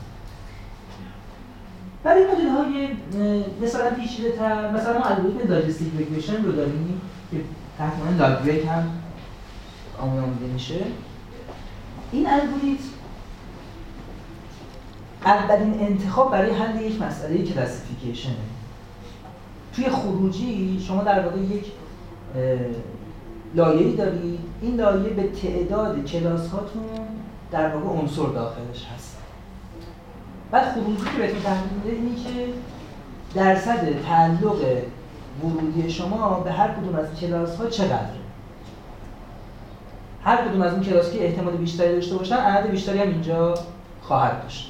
برای مدل‌های مثلا پیچیده‌تر مثلا ما الگوریتم لاجستیک ریگرشن رو داریم که تقریباً لاگرگ هم آموزیده میشه. این الگوریتم اولین انتخاب برای حل یک مسئله کلاسیفیکیشنه. توی خروجی شما در واقع یک لایه‌ای دارید، این لایه به تعداد کلاس هاتون در واقع عنصر داخلش هست. بعد خروجی که بهتون تحویل میده اینه که درصد تعلق ورودی شما به هر کدوم از کلاس ها چقدره. هر کدوم از اون کلاس که احتمال بیشتری داشته باشن عدد بیشتری هم اینجا خواهد داشت.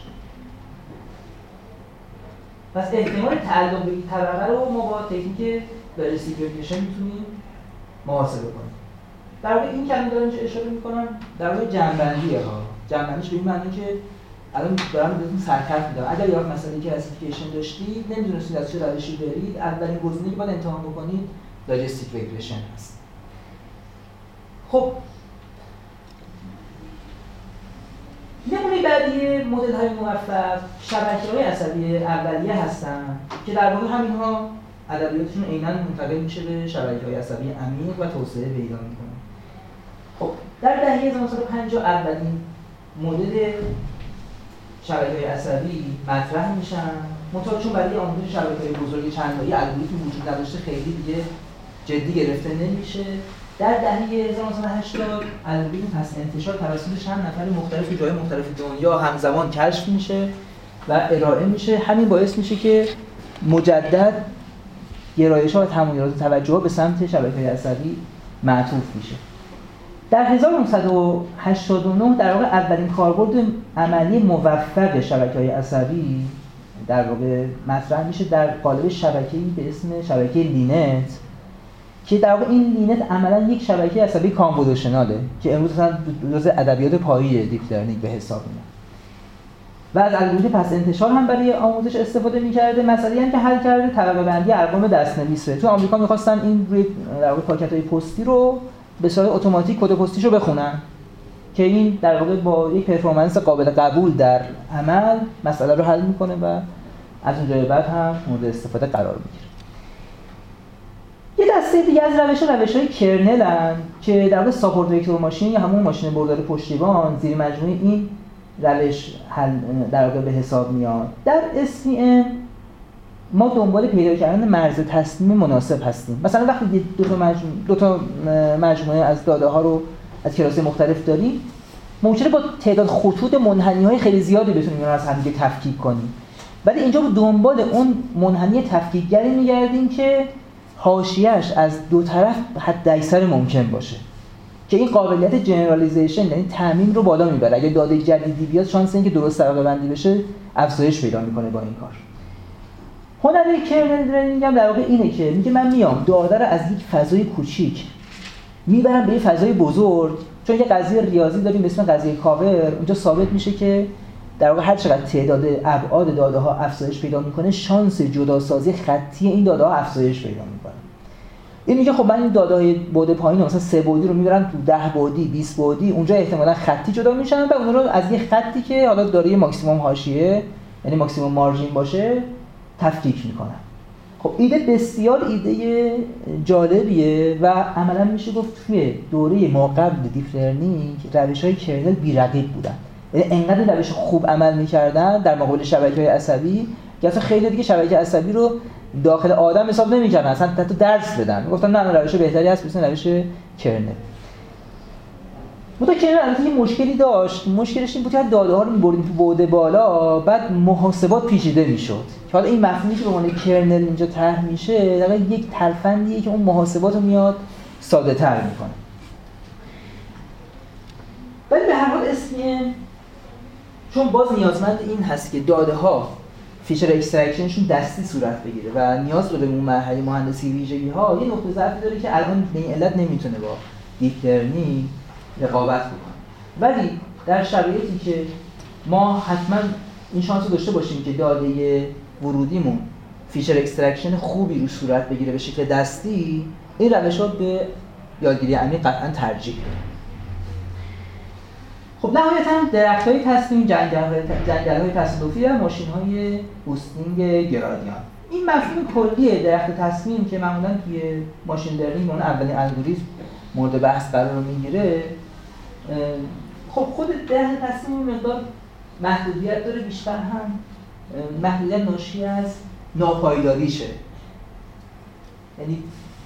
پس احتمال تعلق به این طبقه رو ما با تکنیک لاجستیک ریگرشن میتونیم محاسبه کنیم. در واقع این کمی دارم اشاره میکنم در واقع جمع‌بندیه ها. جمع‌بندیش به این معنی که الان دارم بهتون سرکرد میدم. اگر یک مسئله کلاسیفیکیشن داشتید نمیدونستید از چه روشی برید، اولین گزینه‌ای که باید امتحان بکنید لاجستیک ریگرشن هست. خب نمونه بعدی مدل‌های موفق شبکه‌های عصبی اولیه هستن که در واقع همین‌ها ادبیاتشون عیناً منتقل میشه به شبکه‌های عصبی عمیق و توسعه پیدا می‌کنه. خب در دهه 1950 اولین مدل شبکه‌های عصبی مطرح میشن، منتها چون برای آموزش شبکه‌های بزرگ چند لایه الگوریتم وجود نداشته خیلی دیگه جدی گرفته نمیشه. در دهه 1980 الگوریتم پس انتشار توسط چند نفر مختلف تو جای مختلف دنیا همزمان کشف میشه و ارائه میشه. همین باعث میشه که مجدد گرایش‌ها و تمایلات توجه به سمت شبکه‌های عصبی معطوف میشه. در 1989 در واقع اولین کاربرد عملی موفق شبکه‌های عصبی در واقع مطرح میشه در قالب شبکه‌ای به اسم شبکه لینت که در واقع این لینت عملاً یک شبکه عصبی کانولوشناله که امروز مثلا جزء ادبیات پایه‌ای دیپ لرنینگ به حساب میاد. و از الگوریتم پس انتشار هم برای آموزش استفاده می‌کرده. مسئله‌ای هم که حل کرده طبقه بندی ارقام دست‌نویسه. تو آمریکا می‌خواستن این روی در واقع پاکت‌های پستی رو به صورت اتوماتیک کد پستیشو بخونن که این در واقع با یک پرفورمنس قابل قبول در عمل مسئله رو حل می‌کنه و از اونجای بعد هم مورد استفاده قرار می‌گیره. یه دسته دیگه از روش‌های کرنلن که در واقع ساپورت وکتور ماشین یا همون ماشین بردار پشتیبان زیر مجموعه این روش در واقع به حساب میاد. در SVM ما دنبال پیدا کردن مرز تصمیم مناسب هستیم. مثلا وقتی دو تا مجموعه از داده ها رو از کلاس‌های مختلف داریم ممکنه با تعداد خطوط منحنی‌های خیلی زیادی بتونیم اینا رو از هم دیگه تفکیک کنیم. ولی اینجا به دنبال اون منحنی تفکیکگری می‌گردیم که حاشیه‌اش از دو طرف حداکثر ممکن باشه که این قابلیت جنرالیزیشن یعنی تعمیم رو بالا میبره. اگه داده جدیدی بیاد شانس اینکه درست طبقه بندی بشه افزایش پیدا میکنه با این کار. هنر کرنل لرنینگ هم در واقع اینه که میگه من میام داده رو از یک فضای کوچیک میبرم به یه فضای بزرگ، چون یه قضیه ریاضی داریم به اسم قضیه کاور. اونجا ثابت میشه که در واقع هر چقدر تعداد ابعاد داده ها افزایش پیدا میکنه شانس جداسازی خطی این داده ها افزایش پیدا میکنه. این میگه خب من این داده‌های بعد پایین مثلا 3 بعدی رو میبرم تو 10 بعدی 20 بعدی، اونجا احتمالاً خطی جدا میشن و اون رو از یه خطی که حالا داره ماکسیمم حاشیه یعنی ماکسیمم مارجین باشه تفکیک میکنن. خب ایده بسیار ایده جالبیه و عملا میشه گفت توی دوره ما قبل دیپ لرنینگ روش‌های کرنل بی‌رقیب بودن. یعنی انقدر روش خوب عمل می‌کردن در مقابل شبکه‌های عصبی که اصلا خیلی دیگه شبکه عصبی رو داخل آدم حساب نمی‌کردن، اصلا حتی درس بدن. گفتن نه روش بهتری هست مثل روش کرنل. منتها کرنل البته یه مشکلی داشت. مشکلش این بود که داده‌ها رو می‌بردیم تو بعد بالا، بعد محاسبات پیچیده می‌شد. که حالا این مفهومی که به عنوان کرنل اینجا طرح میشه، در واقع یک ترفندیه که اون محاسبات رو میاد ساده‌تر می‌کنه. ولی به هر حال اسم چون باز نیازمند این هست که داده‌ها فیچر اکسترکشنشون دستی صورت بگیره و نیاز داره به اون مرحله مهندسی ویژگی‌ها، یه نقطه ضعفی داره که الان به این علت نمیتونه با دیپ لرنینگ رقابت بکنه. ولی در شرایطی که ما حتما این شانس رو داشته باشیم که داده ورودیمون فیچر اکسترکشن خوبی رو صورت بگیره به شکل دستی، این روش‌ها به یادگیری عمیق قطعاً ترجیح میدن. خب نهایتاً درخت‌های تصمیم، جنگل‌های تصادفی و ماشین‌های بوستینگ گرادیان. این مفهوم کلیه درخت تصمیم که معمولاً توی ماشین لرنینگ اون اولین الگوریتم مورد بحث قرار میگیره. خب خود درخت تصمیم مقدار محدودیت داره، بیشتر هم محدودیت ناشی از ناپایداریشه. یعنی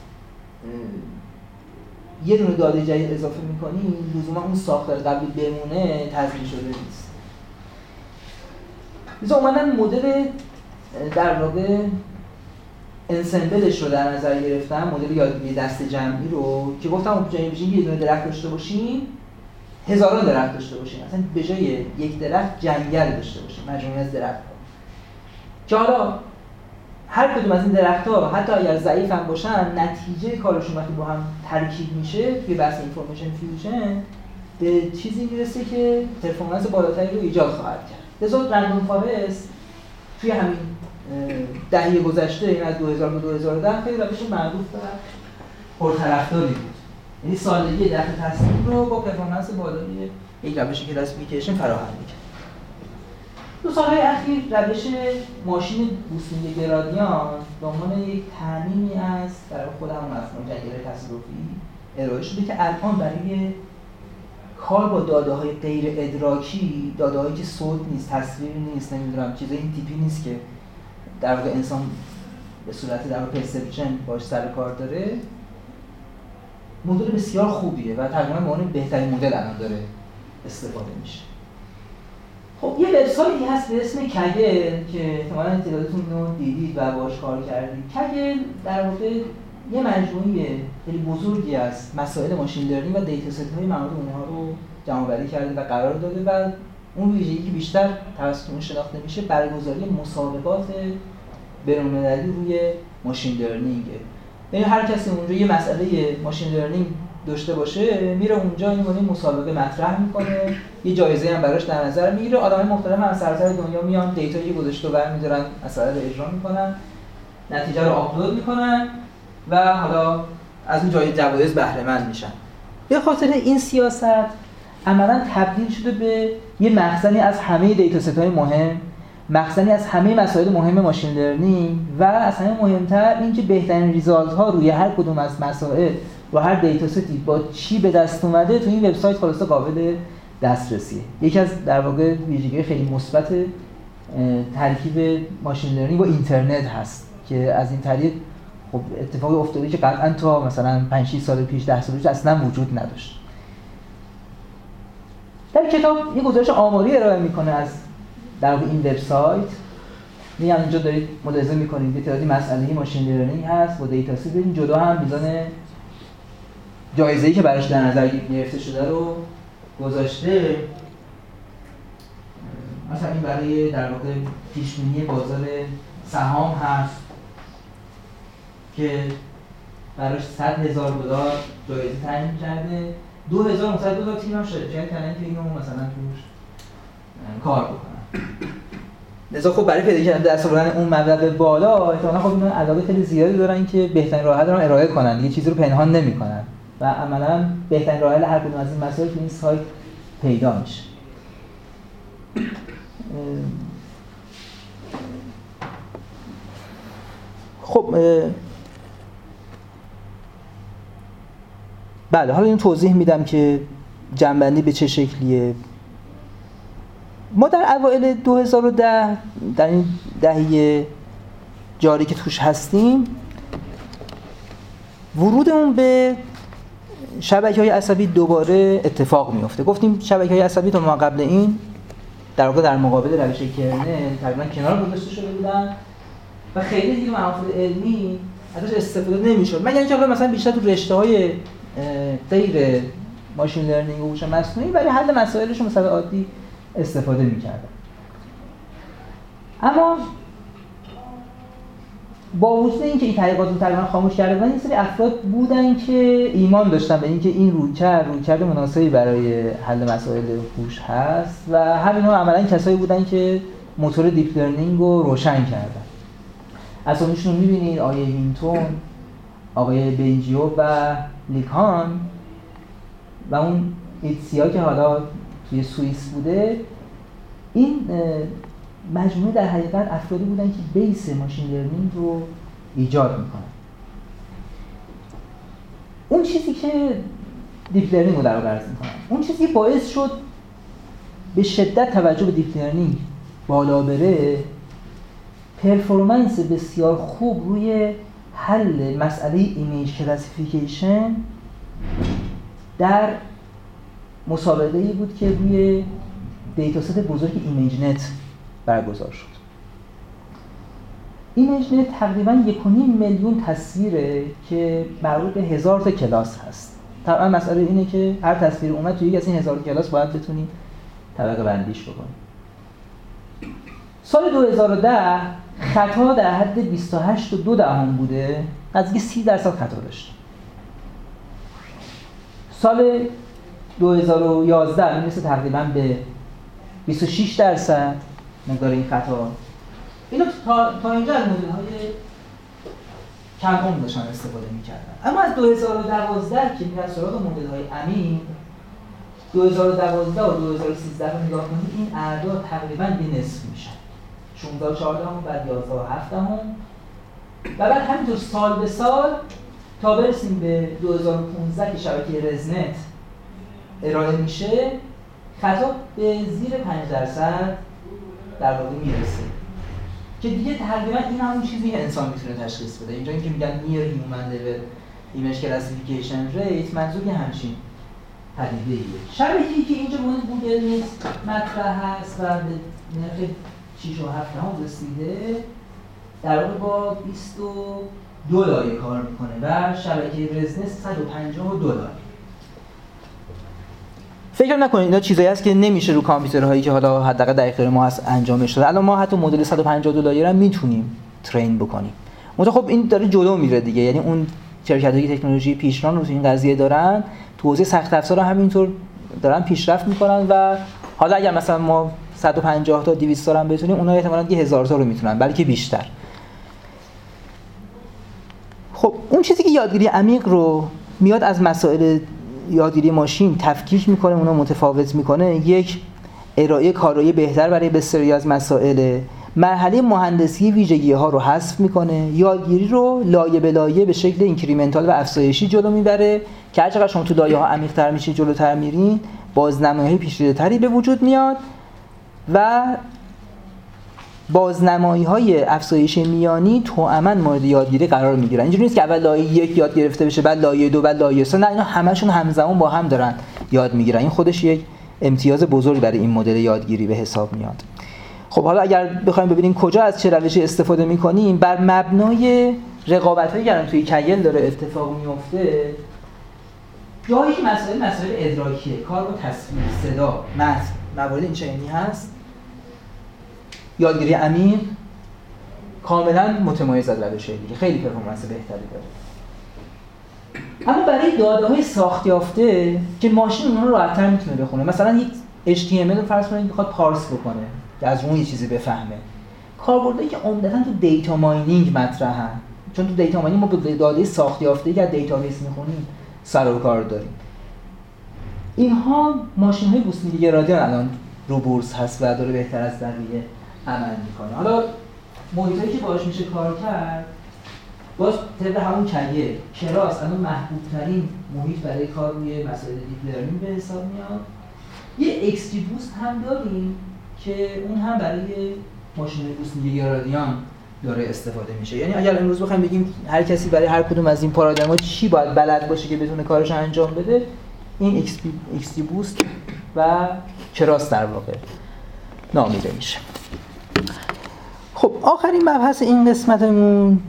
یه دونه داده جدید اضافه می‌کنی لزوما اون ساختار قبلی بمونه تضمین شده نیست. مثلا اومدن مدل در واقع انسمبلش رو در نظر گرفتم، مدل یادگیری دست جمعی رو که گفتم جای بجای یه دونه درخت داشته باشیم هزاران درخت داشته باشیم، مثلا به جای یک درخت جنگل داشته باشیم، مجموعه از درخت‌ها که حالا هر کدوم از این درخت‌ها حتی اگر ضعیف هم باشن نتیجه کارشون وقتی با هم ترکیب میشه توی بحث اینفورمیشن فیوژن به چیزی میرسه که پرفورمنس بالاتری رو ایجاد خواهد کرد. لذا رندوم فارست توی همین دهه گذشته، این از 2000 تا 2010 خیلی روش معروف و پرطرفداری بود. یعنی سالگی درخت تصمیم رو با پرفورمنس بالای یک روش کلاسیفیکیشن فراهم می‌کرد. دو سال‌های اخیر روش ماشین بوستینگ گرادیان به عنوان یک تعمیمی از در خود همون مفهوم جنگل تصادفی ارائه شده که الان برای کار با داده‌های غیر ادراکی، داده‌هایی که صوت نیست، تصویر نیست، نمیدونم چیزای این تیپی نیست که در واقع انسان به صورت در واقع پرسپشن باش سر کار داره، مدل بسیار خوبیه و تقریبا به عنوان بهترین مدل الان داره استفاده میشه. خب یه وبسایتی هست به اسم کگل که احتمالاً تعدادتون رو دیدید و باهاش کار کردید. کگل در واقع یه مجموعه خیلی بزرگی از مسائل ماشین لرنینگ و دیتا ست های مربوط به اونها رو جمع‌آوری کرده و قرار داده و اون ویژگی که بیشتر توسط اون شناخته میشه برگزاری مسابقات بین‌المللی روی ماشین لرنینگه. یعنی هر کسی اونجا یه مسئله ماشین لرنینگ داشته باشه میره اونجا این گونه مسابقه مطرح میکنه، یه جایزه هم براش در نظر میگیره، آدمای مختلف از سراسر دنیا میان دیتایی گذاشته و برمی‌دارن مسئله رو اجرا میکنن، نتیجه رو آپلود میکنن و حالا از اون جوایز بهره مند میشن. به خاطر این سیاست عملاً تبدیل شده به یه مخزنی از همه دیتا ست های مهم، مخزنی از همه مسائل مهم ماشین لرنینگ و از همه مهمتر اینکه بهترین ریزالت ها روی هر کدوم از مسائل و هر دیتا ستی با چی به دست اومده تو این وبسایت خلاصه قابل دسترسیه. یکی از در واقع ویژگی خیلی مثبت ترکیب ماشین لرنینگ با اینترنت هست که از این طریق خب اتفاقی افتاده که قطعاً تا مثلا 5-6 سال پیش 10 سال پیش اصلا وجود نداشت. در کتاب یه گزارش آماری ارائه میکنه از در واقع این وبسایت. میگم اینجا دارید ملاحظه میکنید که تعدادی مسئله ماشین لرنینگ هست با دیتا ست، این جدا هم میزان جایزه‌ای که براش در نظر گرفته شده رو گذاشته. مثلا این برای در واقع پیش‌بینی بازار سهام هست که براش $100,000 جایزه تعیین کرده، $2,900 تیم هم شرکت کردن که اینو مثلا توش کار بکنن. لذا خب برای پیدا کردن دست آوردن اون مبلغ بالا احتمالاً خب اینا علاقه خیلی زیادی دارن که بهترین راه حل رو ارائه کنن، یه چیزی رو پنهان نمی‌کنن و عملاً بهترین راه حل هر کدوم از این مسائل تو این سایت پیدا میشه. خب بله، حالا این توضیح میدم که جنبندی به چه شکلیه. ما در اوایل 2010 در این دهه جاری که توش هستیم، ورودمون به شبکه‌های عصبی دوباره اتفاق میفته. گفتیم شبکه‌های عصبی تا ما قبل این در واقع در مقابل روش کرنل تقریبا کنار گذاشته شده بودن و خیلی دیگه محافل علمی ازش استفاده نمی‌شد، مگر اینکه مثلا بیشتر تو رشته‌های غیر ماشین لرنینگ و هوش مصنوعی برای حل مسائلشون مثلا عادی استفاده می‌کردن. اما با وجود اینکه این تحقیقات رو تقریبا خاموش کرده بودن، این سری افراد بودن که ایمان داشتن به اینکه این رویکرد مناسبی برای حل مسائل هوش هست و همین‌ها عملاً کسایی بودن که موتور دیپ لرنینگ رو روشن کردن. اسامیشون رو می‌بینید، آقای هینتون، آقای بنجیو و لیکان و اون ایتسیا که حالا توی سوئیس بوده. این مجموعه در حقیقت افرادی بودن که بیس ماشین لرنینگ رو ایجاد میکنن. اون چیزی که دیپ لرنینگ رو در واقع عرض میکنن، اون چیزی که باعث شد به شدت توجه به دیپ لرنینگ بالا بره، پرفورمنس بسیار خوب روی حل مسئله ایمیج کلاسیفیکیشن در مسابقه‌ای بود که روی دیتاست بزرگ ایمیج نت برگزار شد. ایمیج نت تقریباً 1.5 میلیون تصویره که مربوط به 1000 تا کلاس هست. طبعا مسئله اینه که هر تصویر اومد توی یک از این 1000 کلاس باید بتونی طبقه بندیش بکنی. سال 2010 خطا در حد 28.2 بوده، نزدیک 30% خطا داشت. سال 2011 میرسه تقریباً به 26% مقدار این خطا. اینو تا اینجا از مدل‌های کم داشتن استفاده می‌کردن. اما از 2012 که میرن سراغ مدل‌های عمیق، 2012 و 2013 رو نگاه کنید، این اعداد تقریباً به نصف میشن. 16.14 بعد 11.7 و بعد همینطور سال به سال تا برسیم به 2015 که شبکه رزنت ارائه میشه، خطا به زیر 5% در واقع میرسه که دیگه تقریبا این همون چیزی که انسان میتونه تشخیص بده. اینجا که میگن نیر هیومن لول ایمیج کلاسیفیکیشن ریت، منظور که همچین پدیده‌ایه. شبکه‌ای که اینجا مورد گوگل نیست مطرح هست و به نرخ 6.7 رسیده، در واقع با $22 کار میکنه و شبکه رزنت $152. فکر نکنید اینا چیزایی هست که نمیشه رو کامپیوترهایی که حالا حداقل در اختیار ما هست انجامش داد. الان ما حتی مدل $150 هم میتونیم ترین بکنیم. منتها خب این داره جلو میره دیگه، یعنی اون شرکتایی که تکنولوژی پیشران رو تو این قضیه دارن، تو حوزه سخت افزار همینطور دارن پیشرفت میکنن و حالا اگر مثلا ما 150 تا 200 تا هم بتونیم، اونها احتمالاً دیگه 1000 تا رو میتونن، بلکه بیشتر. خب اون چیزی که یادگیری عمیق رو میاد از مسائل یادگیری ماشین تفکیک میکنه، اونا متفاوت میکنه، یک ارائه کارایی بهتر برای بسیاری از مسائل، مرحله مهندسی ویژگی ها رو حذف میکنه، یادگیری رو لایه به لایه به شکل اینکریمنتال و افزایشی جلو میبره که هر چقدر شما تو لایه ها عمیق‌تر میشید، جلوتر میرین، بازنمایی‌های پیچیده‌تری به وجود میاد و بازنمایی‌های افزایش میانی توأماً مورد یادگیری قرار میگیرن. اینجوری نیست که اول لایه 1 یاد گرفته بشه، بعد لایه 2، بعد لایه 3. نه، اینا همشون همزمان با هم دارن یاد میگیرن. این خودش یک امتیاز بزرگ برای این مدل یادگیری به حساب میاد. خب حالا اگر بخوایم ببینیم کجا از چه روشی استفاده میکنیم، بر مبنای رقابت‌هایی که الان توی کیل داره اتفاق میفته، جایی که مسائل ادراکیه، کار با تصویر، صدا، متن، موارد این چنینی هست، یادگیری عمیق کاملا متمایز از روش‌های دیگه، خیلی پرفورمنس بهتری داره. اما برای داده‌های ساخت‌یافته که ماشین اونها رو راحت‌تر میتونه بخونه، مثلا یک HTML رو فرض کنید میخواد پارس بکنه که از اون یه چیزی بفهمه، کاربردهایی که عمدتاً تو دیتا ماینینگ مطرحن، چون تو دیتا ماینینگ ما با داده ساخت‌یافته‌ای که از دیتابیس میخونیم سر و کار داریم. اینها ماشین‌های بوسمیل گرادیان الان رو بورس هست و داره بهتر از بقیه عمل میکنه. حالا محیطایی که باهاش میشه کار کرد باز طبق همون کیه کراس الان محبوب ترین محیط برای کار روی مسائل دیپ لرنینگ به حساب میاد. یه XG بوست هم داریم که اون هم برای ماشین گوسنگی یا رادیان داره استفاده میشه. یعنی اگر امروز بخوایم بگیم هر کسی برای هر کدوم از این پارادایم‌ها چی باید بلد باشه که بتونه کارش انجام بده، این XG بوست و کراس در واقع نامیده میشه. خب آخرین مبحث این قسمتمون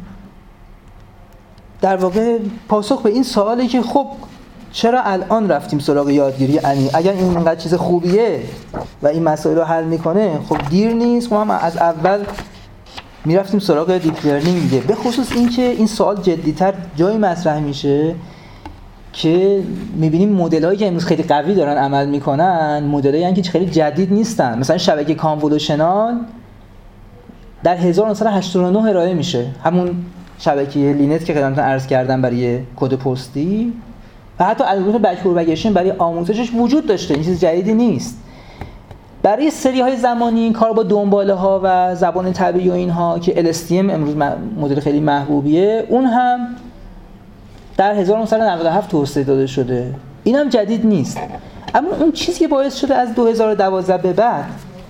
در واقع پاسخ به این سواله که خب چرا الان رفتیم سراغ یادگیری عمیق؟ اگر این اینقدر چیز خوبیه و این مسائل رو حل میکنه، خب دیر نیست ما هم از اول میرفتیم سراغ دیپ لرنینگ دیگه. به خصوص این که این سوال جدی‌تر جایی مطرح میشه که میبینیم مدل‌هایی که امروز خیلی قوی دارن عمل میکنن مدل‌هایی هستن که خیلی جدید نیستن. مثلا شبکه کانولوشنال در 1989 ارائه میشه، همون شبکه لینت که خدمتتون عرض کردم برای کد پستی، و حتی الگوریتم بک پروپاگیشن برای آموزشش وجود داشته، این چیز جدیدی نیست. برای سری‌های زمانی کار با دنباله‌ها و زبان طبیعی و اینها که LSTM امروز مدل خیلی محبوبیه، اون هم در 1997 توسعه داده شده، این هم جدید نیست. اما اون چیزی که باعث شده از 2012 به بعد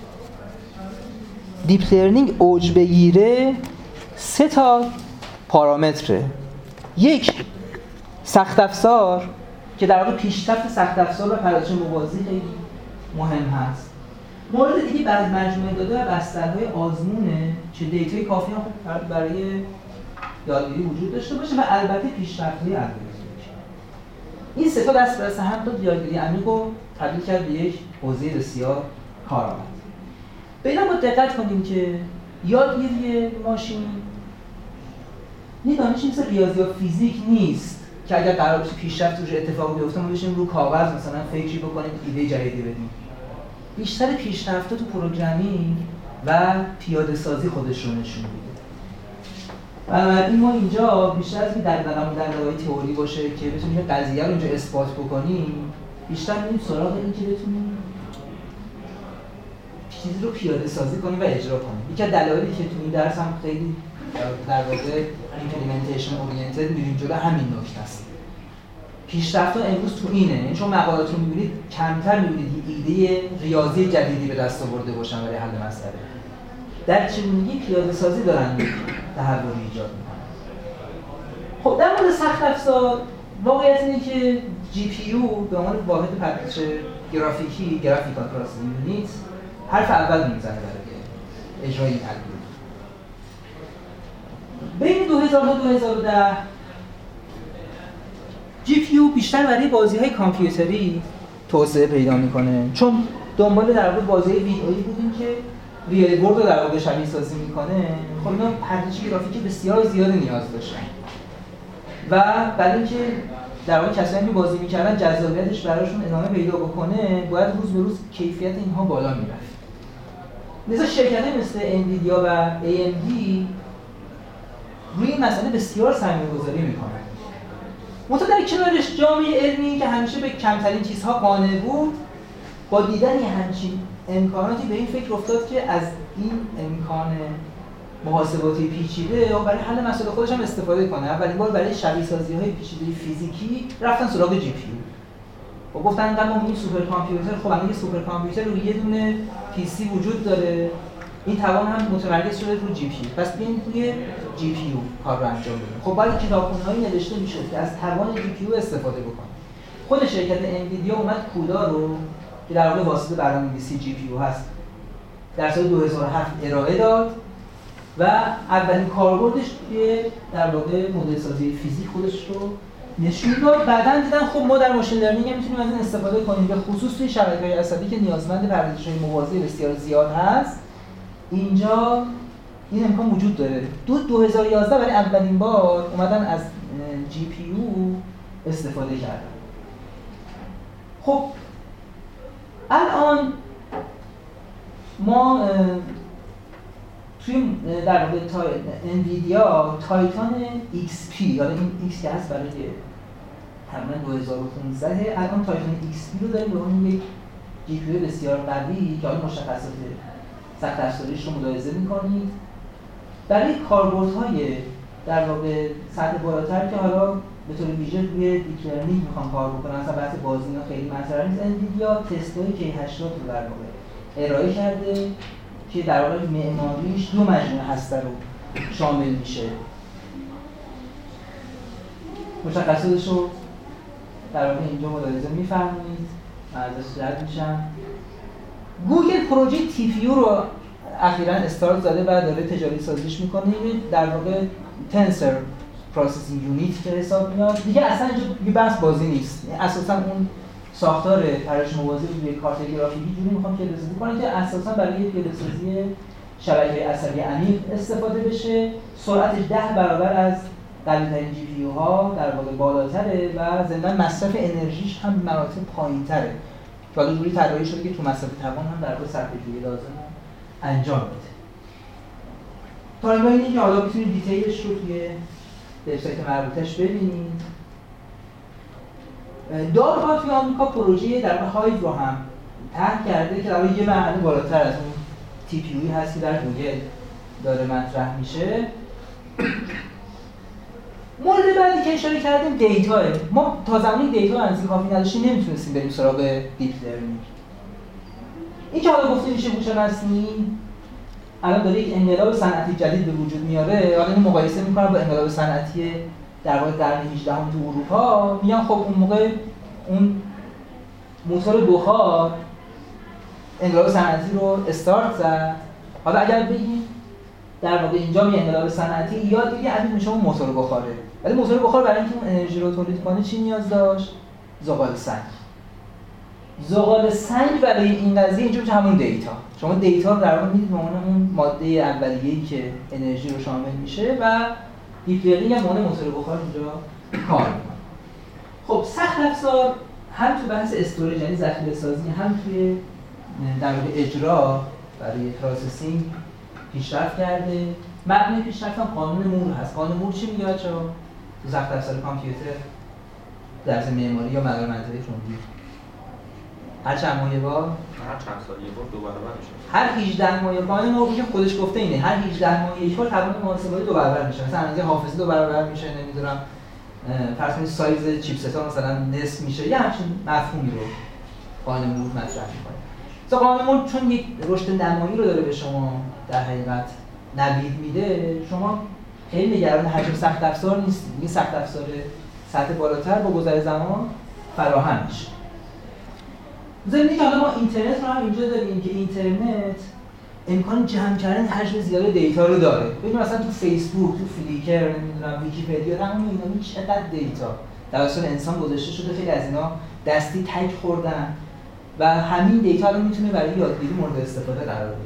دیپ لرنینگ اوج بگیره 3 تا پارامتره. یک، سخت افزار که در واقع پیشرفت سخت افزار و پردازش موازی خیلی مهم هست. مورد دیگه بعد مجموعه داده و بسترهای آزمونه که دیتای کافی هم برای یادگیری وجود داشته باشه و البته پیشرفت‌های الگوریتمیک. این 3 تا دست به دست هم داد یادگیری عمیق رو تبدیل کرد به یک حوزه بسیار کارآمد. به اینا با دقت کنیم که یادگیری ماشین یه دانشی مثل ریاضی و فیزیک نیست که اگر قرار باشه پیشرفت روش اتفاق بیفته ما بشیم رو کاغذ مثلا فکری بکنیم ایده جدیدی بدیم. بیشتر پیشرفت‌ها تو پروگرامینگ و پیاده سازی خودش رو نشون میده. بنابراین ما اینجا بیشتر از این در دغدغه‌های تئوری باشه که بتونیم قضیه رو اینجا اثبات بکنیم، بیشتر میریم سراغ این که بتونیم چیزی رو پیاده سازی کنیم و اجرا کنیم. یکی از دلایلی که تو این درس هم خیلی در واقع ایمپلیمنتیشن اورینتد میریم جلو همین نکته است. پیشرفت‌ها امروز تو اینه، چون مقالات رو می‌بینید کمتر می‌بینید ایده ریاضی جدیدی به دست آورده باشن برای حل مسئله. در چگونگی پیاده سازی دارن تحولی ایجاد می‌کنن. خب در مورد سخت افزار واقعیت اینه که GPU به عنوان واحد پردازش گرافیکی گرافیکال پروسسینگ یونیت حرف اول می‌زنه برای اجرای این الگوریتم. بین 2000 تا 2010 GPU بیشتر برای بازی‌های کامپیوتری توسعه پیدا می‌کنه، چون دنبال در واقع بازی ویدئویی بودیم که ریال ورلد رو در واقع شبیه سازی می‌کنه. خب اینا پردازش گرافیکی بسیار زیادی نیاز داشتن و برای اینکه در واقع کسایی که بازی می‌کردن جذابیتش براشون ادامه پیدا بکنه باید روز به روز کیفیت اینها بالا می‌رفت. لذا شرکت‌های مثل انویدیا و AMD روی این مسئله بسیار سرمایه‌گذاری می‌کنن. منتها در کنارش جامعه علمی که همیشه به کمترین چیزها قانع بود، با دیدن همچین امکاناتی به این فکر افتاد که از این امکان محاسباتی پیچیده برای حل مسائل خودش هم استفاده کنه. اولین بار برای شبیه سازی‌های پیچیده فیزیکی رفتن سراغ GPU. و گفتن انقدر ما میگیم سوپر کامپیوتر، خب الان یه سوپر کامپیوتر روی یه دونه PC وجود داره، این توان هم متمرکز شده رو GPU، پس بیاین روی GPU کار رو انجام بدیم. خب باید کتابخونه‌هایی نوشته میشد که از توان GPU استفاده بکنه. خود شرکت انویدیا اومد کودا رو که در واقع واسطه برنامه‌نویسی GPU هست در سال 2007 ارائه داد و اولین کاربردش توی در واقع مدل سازی فیزیک خودش رو نشون داد. بعداً دیدن خب ما در ماشین لرنینگ هم میتونیم از این استفاده کنیم، به خصوص توی شبکه‌های عصبی که نیازمند پردازش‌های موازی بسیار زیاد هست. اینجا این امکان وجود داره. 2011 برای اولین بار اومدن از GPU استفاده کردن. خب الان ما توی در واقع انویدیا تایتان XP، حالا این X که هست برای تقریبا 2015 الان تایتان XP رو داریم به عنوان یک GPU بسیار قوی که حالا مشخصات سخت افزاریش رو ملاحظه می‌کنید. برای کاربردهای در واقع سطح بالاتر که حالا به طور ویژه روی دیپ لرنینگ میخوام کار بکنم، مثلا بحث بازینا خیلی مطرح نیست. انویدیا تست‌های K80 رو در واقع ارائه کرده که در واقع معماریش دو مجموعه هسته رو شامل میشه. مشخصاتش رو در واقع اینجا ملاحظه می‌فرمایید. من ازش رد میشم. گوگل پروژه TPU رو اخیراً استارت زده و داره تجاری سازیش میکنه. در واقع تنسر پروسسینگ یونیت که حساب میاد. دیگه اصلا اینجا یه بحث بازی نیست. اساساً اون ساختار پرش موازی روی کارت گرافیکی جوری میخوام که رسیدگی کنه که اساساً برای پیاده‌سازی شبکه عصبی عمیق استفاده بشه. سرعتش 10 برابر از قوی‌ترین جی پی یو ها در واقع بالاتره و ضمن مصرف انرژیش هم مراتب پایین‌تره. حالا جوری طراحی شده که تو مصرف توان هم در واقع صرفه‌جویی لازم انجام بده. تا اینجا که حالا میتونید دیتیلش رو توی وبسایت مربوطش ببینید. دارپا توی آمریکا پروژه در واقع هایو رو هم طرح کرده که در واقع یه مرحله بالاتر از اون تی پی یویی هست که در گوگل داره مطرح میشه. مورد بعدی که اشاره کردیم دیتاه. ما تا زمانی دیتا انزی کافی نداشتیم نمیتونستیم بریم سراغ دیپ لرنینگ. این که حالا گفته میشه هوش مصنوعی الان داره یک انقلاب صنعتی جدید به وجود میاره. حالا اینو مقایسه میکنم با انقلاب صنعتی در واقع قرن 18 تو اروپا. میگن خب اون موقع اون موتور بخار انقلاب صنعتی رو استارت زد. حالا اگر بگیم در واقع اینجا می انقلاب صنعتی یاد دیگه عدید میشه اون موتور بخاره. ولی موتور بخار برای اینکه اون انرژی رو تولید کنه چی نیاز داشت؟ زغال سنگ. زغال سنگ برای این قضیه اینجا میشه همون دیتا. شما دیتا رو در واقع میدید به عنوان اون ماده اولیه‌ای که انرژی رو شامل میشه و دیپ لرنینگ هم عنوان موتور بخار اینجا کار میکنه. خب سخت افزار هم تو بحث استوریج یعنی ذخیره سازی هم توی در واقع اجرا برای پروسسینگ پیشرفت کرده. مبنای پیشرفت هم قانون مور هست. قانون مور چی میگه بچه‌ها؟ تو سخت افزار کامپیوتر درس معماری یا مدار منطقی خوندید. هر چند ماه یه بار؟ هر چند سال یه بار دو برابر میشه. هر 18 ماه قانون مور که خودش گفته اینه. هر 18 ماه یک بار توان محاسباتی دو برابر میشه. مثلا اندازه حافظه دو برابر میشه، نمیدونم فرض کنید سایز چیپست‌ها مثلا نصف میشه. یه همچین مفهومی رو قانون مور مطرح می‌کنه. قانون مور چون یک رشد نمایی رو داره به شما در حقیقت نوید میده، شما خیلی نگران حجم سخت افزار نیستید. دیگه سخت افزار سطح بالاتر با گذر زمان فراهم میشه. ضمن اینکه حالا ما اینترنت رو هم اینجا داریم که اینترنت امکان جمع کردن حجم زیاد دیتا رو داره. ببینید مثلا تو فیسبوک، تو فلیکر، نمیدونم ویکی‌پدیا تمام اینا چقدر دیتا توسط انسان گذاشته شده. خیلی از اینا دستی تگ خوردن و همین دیتا رو میتونه برای یادگیری مورد استفاده قرار بده.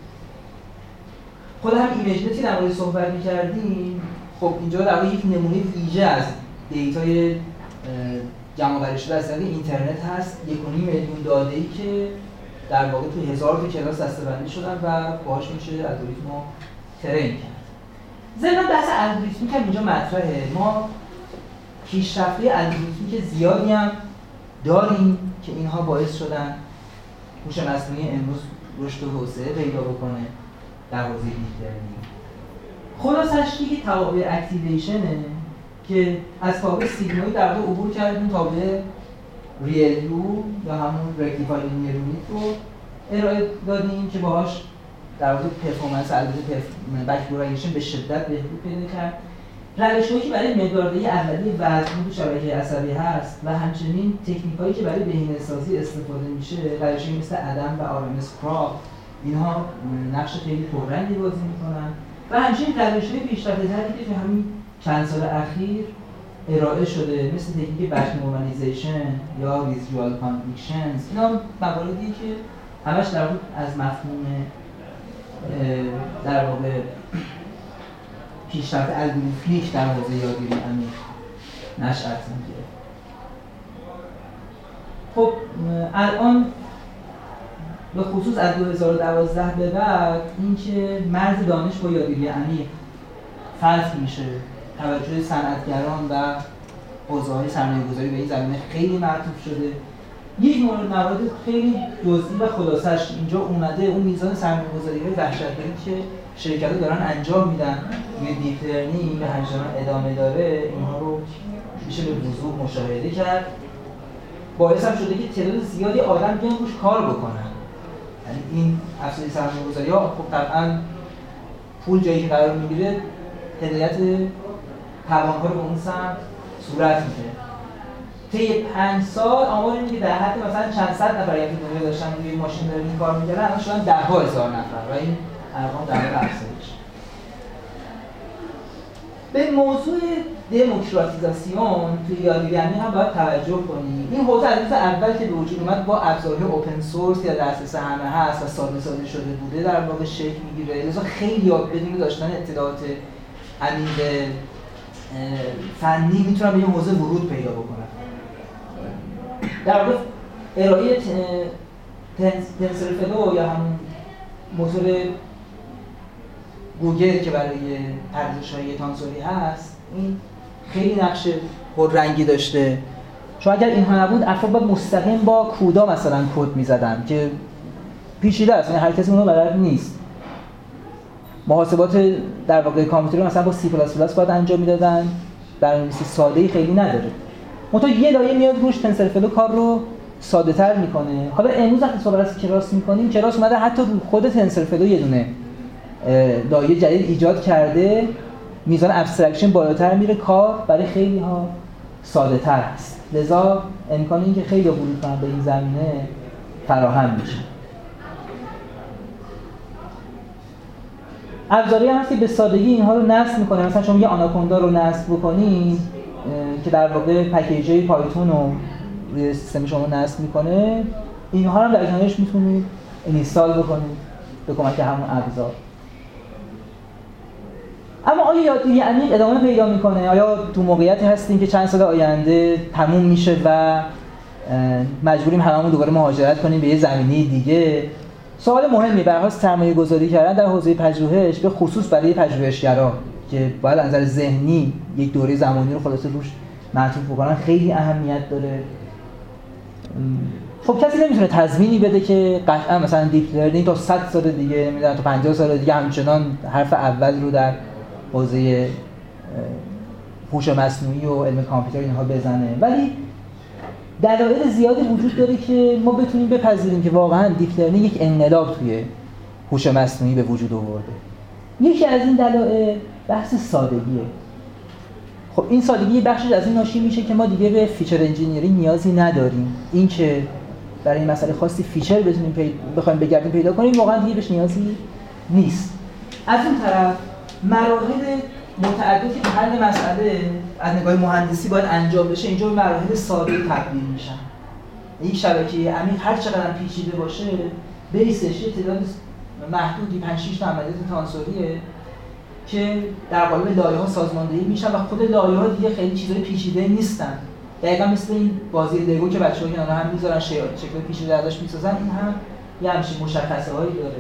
خود هم ایمیجنتی در مورد صحبت می‌کردیم. خب اینجا در واقع یک نمونه ویژه از دیتای جمع‌آوری شده از طریق اینترنت هست. 1.5 میلیون داده‌ای که در واقع تو 1000 تا کلاس دسته‌بندی شدن و باهاش میشه الگوریتم رو ترین کرد. ضمن بحث الگوریتمی که اینجا مطرحه. ما پیشرفته الگوریتمی که زیادی هم داریم که اینها باعث شدن هوش مصنوعی امروز رشد و توسعه پیدا بکنه در حوزه دیپ لرنینگ. خلاصش دیگه توابع اکتیویشنه که از توابع سیگمایی در واقع عبور کردیم توابع ریل یو یا همون رکتیفای لینیر یونیت رو ارائه دادیم که باهاش در واقع پرفورمنس الگوریتم بک پروپاگیشن به شدت بهبود پیدا کرد. روش‌هایی که برای مقدارهای اولیه وزن تو شبکه عصبی هست و همچنین تکنیکایی که برای بهینه‌سازی استفاده میشه، روش‌هایی مثل ADAM و RMS-PROP اینها نقش خیلی پررنگی بازی میکنن و همچنین روش‌های پیشرفته‌تری که تو همین چند سال اخیر ارائه شده مثل تکنیک بک نورمالیزیشن یا ویژوال کانویکشنز. اینا مواردی که همش در واقع از مفهوم در واقع پیشرفت الگوریتمیک در حوزه یادگیری عمیق نشأت میگیره. خب الان به خصوص از 2012 به بعد اینکه مرز دانش با یادگیری عمیق فتح میشه، توجه صنعتگران و حوزه‌های سرمایه‌گذاری به این زمینه خیلی معطوف شده یک مورد موارد خیلی جزئی و خلاصش اینجا اومده اون میزان سرمایه‌گذاری‌های وحشتناکی که شرکت‌ها دارن انجام میدن روی دیپ لرنینگ و همچنان ادامه داره، اینها رو میشه به وضوح مشاهده کرد. باعث هم شده که تعداد زیادی آدم بیان روش کار بکنن. یعنی این افزایش سرمایه‌گذاری‌ها خب طبعاً پول جایی که قرار میگیره هدایت توان‌ها رو به اون سمت صورت میده. طی 5 سال آمار اینه که در حد مثلا چند صد نفر که دنیا داشتن روی ماشین لرنینگ کار می‌کردن الان شدن 10,000 نفر و این ارقام در حال افزایش. به موضوع دموکراتیزاسیون توی یادگیری هم باید توجه کنید. این حوزه از روز اول که به وجود اومد با ابزارهای اوپن سورس یا دسترس همه هست و ساده شده بوده در واقع شکل میگیره. لذا خیلی بدون داشتن اطلاعات عمیق فنی میتونن به این حوزه ورود پیدا بکنن. در واقع ارائه تنسورفلو یا همون موتور گوگل که برای پردازش‌های تانسوری هست، این خیلی نقش پررنگی داشته. چون اگر اینها نبود افراد باید مستقیم با کودا مثلا کد می‌زدن که پیچیده است، یعنی هر کسی اونو بلد نیست. محاسبات در واقع کامپیوتری مثلا با C++ باید انجام میدادن، برنامه‌نویسی ساده‌ای خیلی نداره. منتها یه لایه میاد روش تنسورفلو کار رو ساده‌تر میکنه. حالا امروز وقتی صحبت از کلاس میکنیم، کلاس اومده حتی رو خود تنسورفلو یه دونه لایه جدید ایجاد کرده، میزان ابسترکشن بالاتر میره، کار برای خیلی ها ساده‌تر است. لذا امکان اینکه خیلی ورود کنن به این زمینه فراهم میشه. ابزاری هم هست که به سادگی اینها رو نصب میکنه. مثلا شما یه آناکوندا رو نصب بکنید که در واقع پکیج‌های پایتون رو روی سیستم شما نصب میکنه، اینها رو در کنارش میتونید اینستال بکنید به کمک همون ابزار. اما آیا یادگیری عمیق ادامه پیدا میکنه؟ آیا تو موقعیتی هستیم که چند سال آینده تموم میشه و مجبوریم هممون دوباره مهاجرت کنیم به یه زمینه دیگه؟ سوال مهمیه. به هر حال سرمایه‌گذاری کردن در حوزه پژوهش به خصوص برای پژوهشگرا که باید از نظر ذهنی یک دوره زمانی رو خلاصه روش معطوف بکنن خیلی اهمیت داره. خب کسی نمیتونه تضمینی بده که قطعا مثلا دیپ لرنینگ تا 100 سال دیگه، نمیدونم تا 50 سال دیگه همچنان حرف اول رو در حوزه هوش مصنوعی و علم کامپیوتر اینها بزنه، ولی دلایل زیادی وجود داره که ما بتونیم بپذیریم که واقعا دیپ لرنینگ یک انقلاب توی هوش مصنوعی به وجود آورده. یکی از این دلایل بحث سادگیه. خب این سادگی بخشش از این ناشی میشه که ما دیگه به فیچر انجینیرینگ نیازی نداریم. این که برای این مسئله خاصی فیچر بخوایم بگردیم پیدا کنیم واقعا دیگه بهش نیازی نیست. از اون طرف مراحل متعددی که حل مسئله از نگاه مهندسی باید انجام بشه اینجا به مراحل ساده تبدیل میشن. یک شبکه عمیق هر چقدر پیچیده باشه بیسش یه تعداد محدودی 5-6 تا عملیات تانسوریه که در قالب لایه‌ها سازماندهی میشن و خود لایه‌ها دیگه خیلی چیزای پیچیده نیستن. دقیقاً مثل این بازی لگو که بچه‌ها کنار هم میذارن شکل پیچیده ازش میسازن، این هم یه همچین مشخصه‌هایی داره.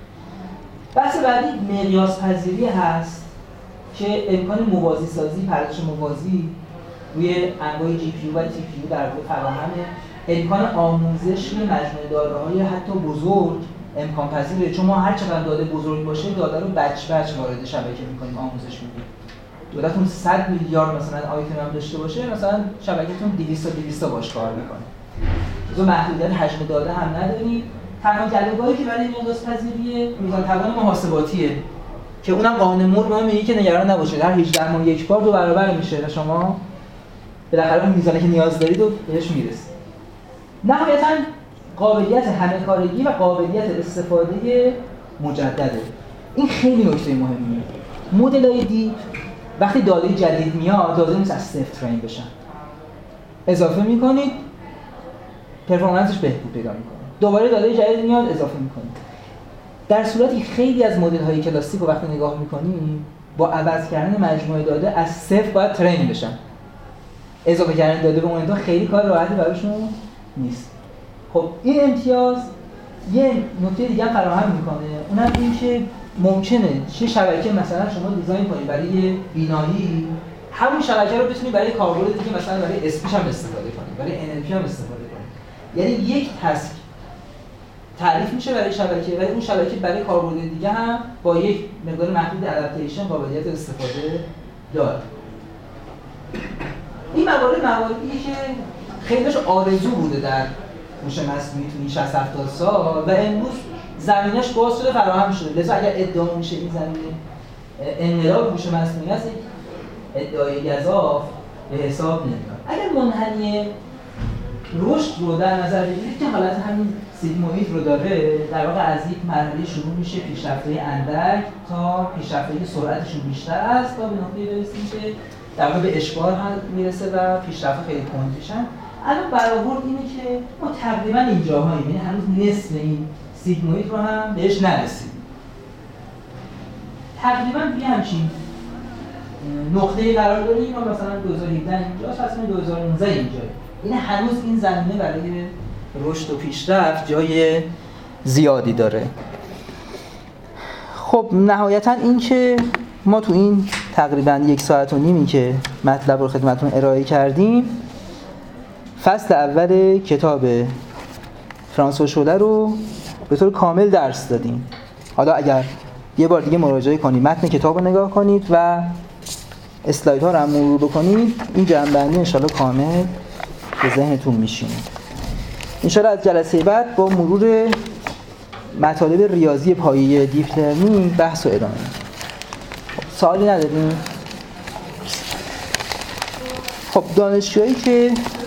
بحث بعدی مقیاس پذیری هست که امکان موازی سازی، پردازش موازی روی انواع جی پی یو و تی پی یو در واقع فراهمه. امکان آموزش روی مجموعه داده‌های حتی بزرگ امکان پذیره، چون ما هر چقدر داده بزرگ باشه داده رو بچ وارد شبکه می‌کنیم، آموزش می‌دیم. داده‌تون 100 میلیارد مثلا آیتم هم داشته باشه، مثلا شبکه‌تون 200 باش کار می‌کنه. لذا محدودیت حجم داده هم نداریم. تنها جلوه‌ای که برای مقیاس پذیری میزان توان محاسباتیه که اونم قانون مور به ما میگه که نگران نباشید هر 18 ماه یک بار 2 برابر میشه و شما بالاخره اون میزانی که نیاز دارید رو بهش میرسید. نهایتاً قابلیت همه کارگی و قابلیت استفاده مجدده. این خیلی نکته مهمیه. مدل‌های دیپ وقتی داده جدید میاد لازم نیست از صفر ترین بشن. اضافه میکنید پرفورمنسش بهبود پیدا میکنه. دوباره داده جدید میاد اضافه میکنید. در صورتی خیلی از مدل‌های کلاسیک رو وقتی نگاه میکنیم با عوض کردن مجموعه داده از صفر باید ترین بشن. اضافه کردن داده به اونها خیلی کار راحتی براشون نیست. خب این امتیاز یه نکته دیگه فراهم میکنه، اونم این که ممکنه چه شبکه مثلا شما دیزاین کنید برای بینایی، همون شبکه رو بتونید برای کاربرد دیگه مثلا برای اسپیچ هم استفاده کنید، برای NLP هم استفاده کنید. یعنی یک تسک تعریف میشه برای شبکه ولی اون شبکه برای کاربرد دیگه هم با یک مقدار محدود ادپتیشن قابلیت استفاده داره. این مواردیه که خیلیش آرزو بوده در هوش مصنوعی تو این 60-70 سال و امروز زمینش باز شده فراهم شده. لذا اگر ادعا میشه این زمینه انقلاب هوش مصنوعی است، ادعای گزاف به حساب نمیاد. اگر منحنی رشد رو در نظر بگیرید که حالت همین سیگموید رو داره، در واقع از یک مرحله شروع میشه پیشرفته اندک تا پیشرفته سرعتشون بیشتر است تا به نقطه‌ای برسیم که در واقع به اشباع میرسه و پیشرفت خیلی کند میشن. الان برآورد اینه که ما تقریبا اینجاهاییم، یعنی هنوز نصف این سیگموید رو هم بهش نرسیدیم. تقریبا توی همچین نقطه‌ای قرار داریم، ما مثلا 2017 اینجاست، اصلا 2019 اینجاست. این هنوز این زمینه برای رشد و پیشرفت جای زیادی داره. خب نهایتا این که ما تو این تقریبا 1.5 ساعت که مطلب رو خدمتتون ارائه کردیم، فصل اول کتاب فرانسوا شوله رو به طور کامل درس دادیم. حالا اگر یه بار دیگه مراجعه کنید، متن کتاب رو نگاه کنید و اسلایدها رو هم مرور بکنید، این جمع‌بندی انشالله کامل به ذهنتون میشینه. انشالله از جلسه بعد با مرور مطالب ریاضی پایه دیپ لرنینگ بحث و ادامه. سوالی نداریم؟ خب دانشجویی که